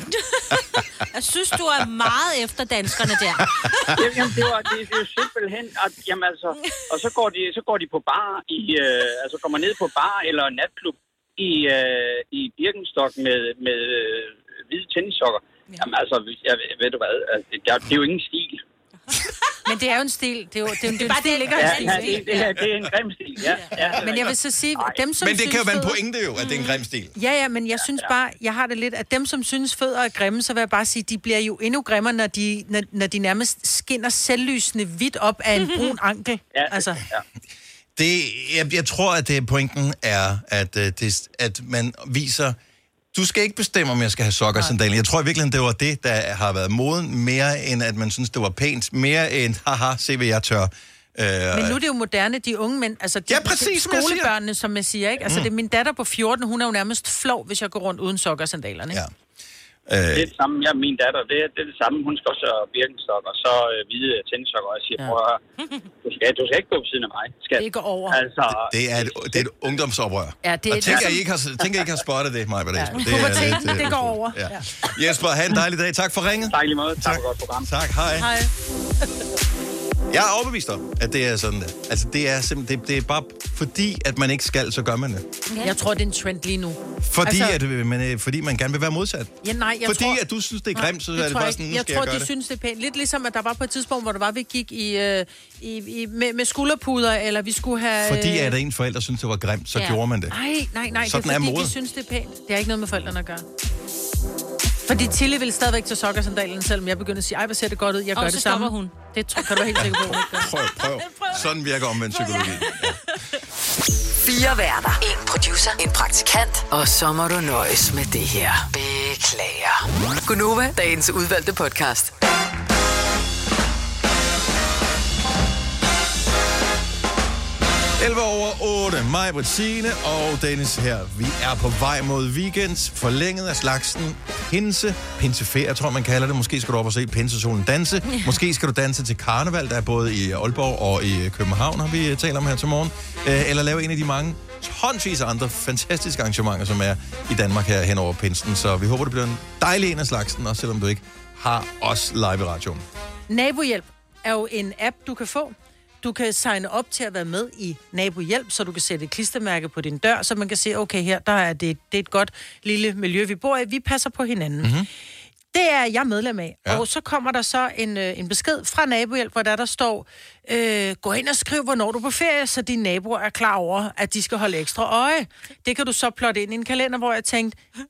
Jeg synes, du er meget efter danskerne der. Jamen, det, var, det, det er jo simpelthen, at, jamen altså, og så går de, så går de på bar, i, øh, altså kommer ned på bar eller natklub i, øh, i Birkenstock med, med øh, hvide tennissokker. Ja. Jamen altså, jeg, ved du hvad, altså, det, der, det er jo ingen stil. Men det er jo en stil. Det er jo det er, det er en stil, ikke en stil. Ja, det, det, er, det er en grim stil, ja. ja men jeg vil så sige, dem som Men det synes kan jo være en fødder... pointe jo, at det er en grim stil. Ja, ja, men jeg synes bare, jeg har det lidt, at dem som synes fødder er grimme, så vil jeg bare sige, de bliver jo endnu grimmere, når de, når, når de nærmest skinner selvlysende hvidt op af en brun ankel. Ja, altså. ja. Det, jeg, jeg tror, at det, pointen er, at, uh, det, at man viser... Du skal ikke bestemme, om jeg skal have sokker og sandaler. Jeg tror i virkeligheden, det var det, der har været moden, mere end at man synes, det var pænt. Mere end, haha, se hvad jeg tør. Uh, Men nu er det jo moderne, de unge mænd, altså de, ja, præcis, de skolebørnene, som jeg siger, ikke? Altså Mm. det er min datter på fjorten, hun er jo nærmest flov, hvis jeg går rundt uden sokker og sandalerne. Ja. Det er det samme, ja, min datter, det er, det er det samme. Hun skal også have birkenstokker, så øh, hvide tennissokker, og jeg siger, ja. prøv at høre, du skal, du skal ikke gå på siden af mig. Skal. Det går over. Altså, Det er et, det er et ungdomsoprør. Ja, det er og tænker, I ikke har, tænker, I ikke har spottet det, Maja? Ja. Det, Puberteten, det, det går over. Ja. Jesper, have en dejlig dag. Tak for ringet. Tak lige måde. Tak for godt program. Tak, hej. Hej. Jeg er overbevist om, at det er sådan der. Altså, det er simpelthen, det, det er bare fordi, at man ikke skal, så gør man det. Jeg tror, det er en trend lige nu. Fordi, Altså- at, man, øh, fordi man gerne vil være modsat. Ja, nej, jeg Fordi tror... at du synes, det er grimt, så Nej, er det tror bare jeg sådan, ikke. nu Jeg skal tror, jeg gøre de det. synes, det er pænt. Lidt ligesom, at der var på et tidspunkt, hvor der var, vi gik i, øh, i, i, med, med skulderpuder, eller vi skulle have... Fordi øh, at en forælder synes, det var grimt, så ja. gjorde man det. Nej, nej, nej. Sådan det er, er fordi, mode. de synes, det er pænt. Det har ikke noget med forældrene at gøre. Fordi Tilly vil stadigvæk tage sokker og sandalen, selvom jeg begynder at sige, ej, hvor ser det godt ud, jeg Og gør så det samme. stopper hun. Det tror, kan du være helt sikker på, hun ikke gør. Prøv, prøv. Sådan virker omvendt psykologi. Fire værter. En producer. En praktikant. Og så må du nøjes med det her. Beklager. Gunova, dagens udvalgte podcast. elleve over otte. Mig, Britt, Signe og Dennis her. Vi er på vej mod weekend. Forlænget af slagsen. Pinse. Pinseferie, tror man kalder det. Måske skal du op og se pinsesolen danse. Ja. Måske skal du danse til karneval, der er både i Aalborg og i København, har vi talt om her til morgen. Eller lave en af de mange tonsvis af andre fantastiske arrangementer, som er i Danmark her hen over pinsen. Så vi håber, det bliver en dejlig en af slagsen, også selvom du ikke har os live i radioen. Nabohjælp er jo en app, du kan få. Du kan signe op til at være med i Nabohjælp, så du kan sætte et klistermærke på din dør, så man kan se, okay, her der er det, det er et godt lille miljø, vi bor i. Vi passer på hinanden. Mm-hmm. Det er jeg medlem af. Ja. Og så kommer der så en, øh, en besked fra Nabohjælp, hvor der, der står, øh, gå ind og skriv, hvornår du er på ferie, så dine naboer er klar over, at de skal holde ekstra øje. Det kan du så plotte ind i en kalender, hvor jeg tænkte, nej!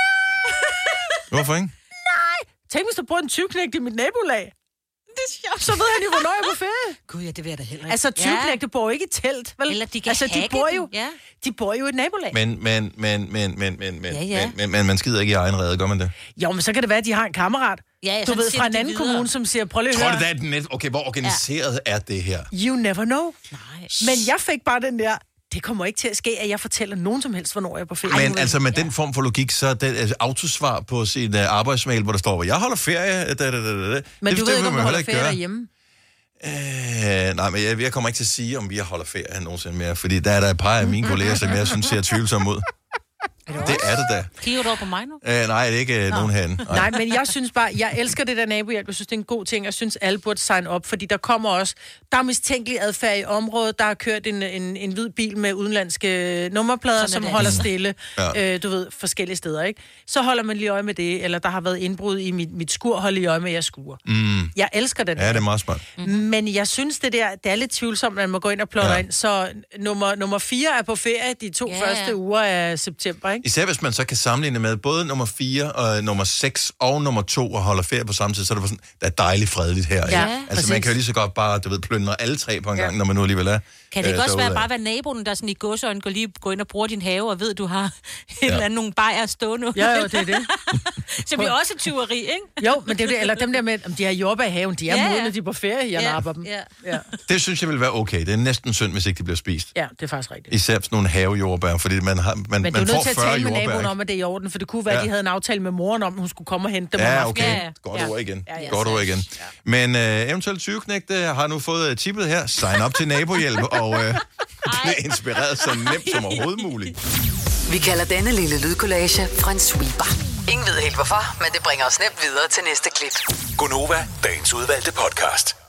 Hvorfor ikke? Nej! Tænk, hvis der bor en tyvknægt i mit nabolag. Det er sjovt. Så ved han jo, hvornår jeg er på ferie. Gud, ja, det vil jeg da heller ikke. Altså, tyvknægte ja. bor ikke i telt, vel? Eller de kan altså, de hacke bor den, jo, ja. de bor jo i et nabolag. Men, men, men, men, men, men, men, Ja, ja. men, men, men man skider ikke i egen rede, gør man det? Jo, men så kan det være, at de har en kammerat. Ja, ja, du så ved, siger fra de en det anden videre. kommune, som siger, prøv lige at Tror høre. du, det er et net? Okay, hvor organiseret ja. er det her? You never know. Nej. Men jeg fik bare den der, det kommer ikke til at ske, at jeg fortæller nogen som helst, hvornår jeg er på ferie. Men altså med ja. den form for logik, så er det altså, autosvar på sin uh, arbejdsmail, hvor der står, jeg holder ferie. Da, da, da, da. Men det, du det, ved ikke, om du man holder heller ferie derhjemme? Øh, nej, men jeg, jeg kommer ikke til at sige, om vi holder ferie nogensinde mere, fordi der er der et par af mine kolleger, som jeg synes ser tvivlsomme ud. Det er det da. Kigger du over på mig nu? Øh, nej, det er ikke øh, nogen herinde. Nej, men jeg synes bare, jeg elsker det der nabohjælp. Jeg synes, det er en god ting. Jeg synes, alle burde signe op, fordi der kommer også, der er mistænkelig adfærd i området. Der har kørt en, en, en hvid bil med udenlandske nummerplader, som det. holder stille. Ja. Øh, du ved, forskellige steder, ikke? Så holder man lige øje med det, eller der har været indbrud i mit, mit skur, hold lige øje med, at jeg skuer. Mm. Jeg elsker den. Ja, det er meget smart. Mm. Men jeg synes, det der, det er lidt tvivlsomt, at man må gå ind og plotte Ja. ind. Så nummer, nummer fire er på ferie de to Ja. første uger af september, ikke? Især hvis man så kan sammenligne med både nummer fire og nummer seks og nummer to og holder ferie på samme tid, så er det sådan, der er dejligt fredeligt her. Ja, ikke? Altså præcis. man kan jo lige så godt bare, du ved, plyndre alle tre på en Ja. gang, når man nu alligevel er. Kan det ikke øh, også være derudad. bare være naboen, der sådan i godsøjne går lige går ind og bruger din have, og ved, du har et Ja. eller andet nogle bajer stående? Ja, jo, det er det. Så bliver også et tyveri, ikke? Jo, men det er jo det, eller dem der med, om de har jordbær i haven, de er Ja, ja, ja. modne, de er på ferie, jeg Ja, napper dem. ja. Ja. Det synes jeg vil være okay. Det er næsten synd, hvis ikke de bliver spist. ja, det er faktisk rigtigt. Især sådan nogle havejordbær, fordi man, har, man, Men du man er nødt får til at fyrre tale med jordbær. naboen ikke? om, at det er i orden, for det kunne være, Ja. at de havde en aftale med moren om, at hun skulle komme og hente dem om Ja, aftenen. okay. Ja, ja. Godt Ja. ord igen. Ja, ja. Godt ord igen. Men øh, eventuelt tyveknægte har nu fået tippet her. Sign op til nabohjælp og øh, blive inspireret så nemt som overhovedet muligt. Vi kalder denne lille lydkollage en sweeper. Ingen ved helt hvorfor, men det bringer os nemt videre til næste klip. Gunova, dagens udvalgte podcast.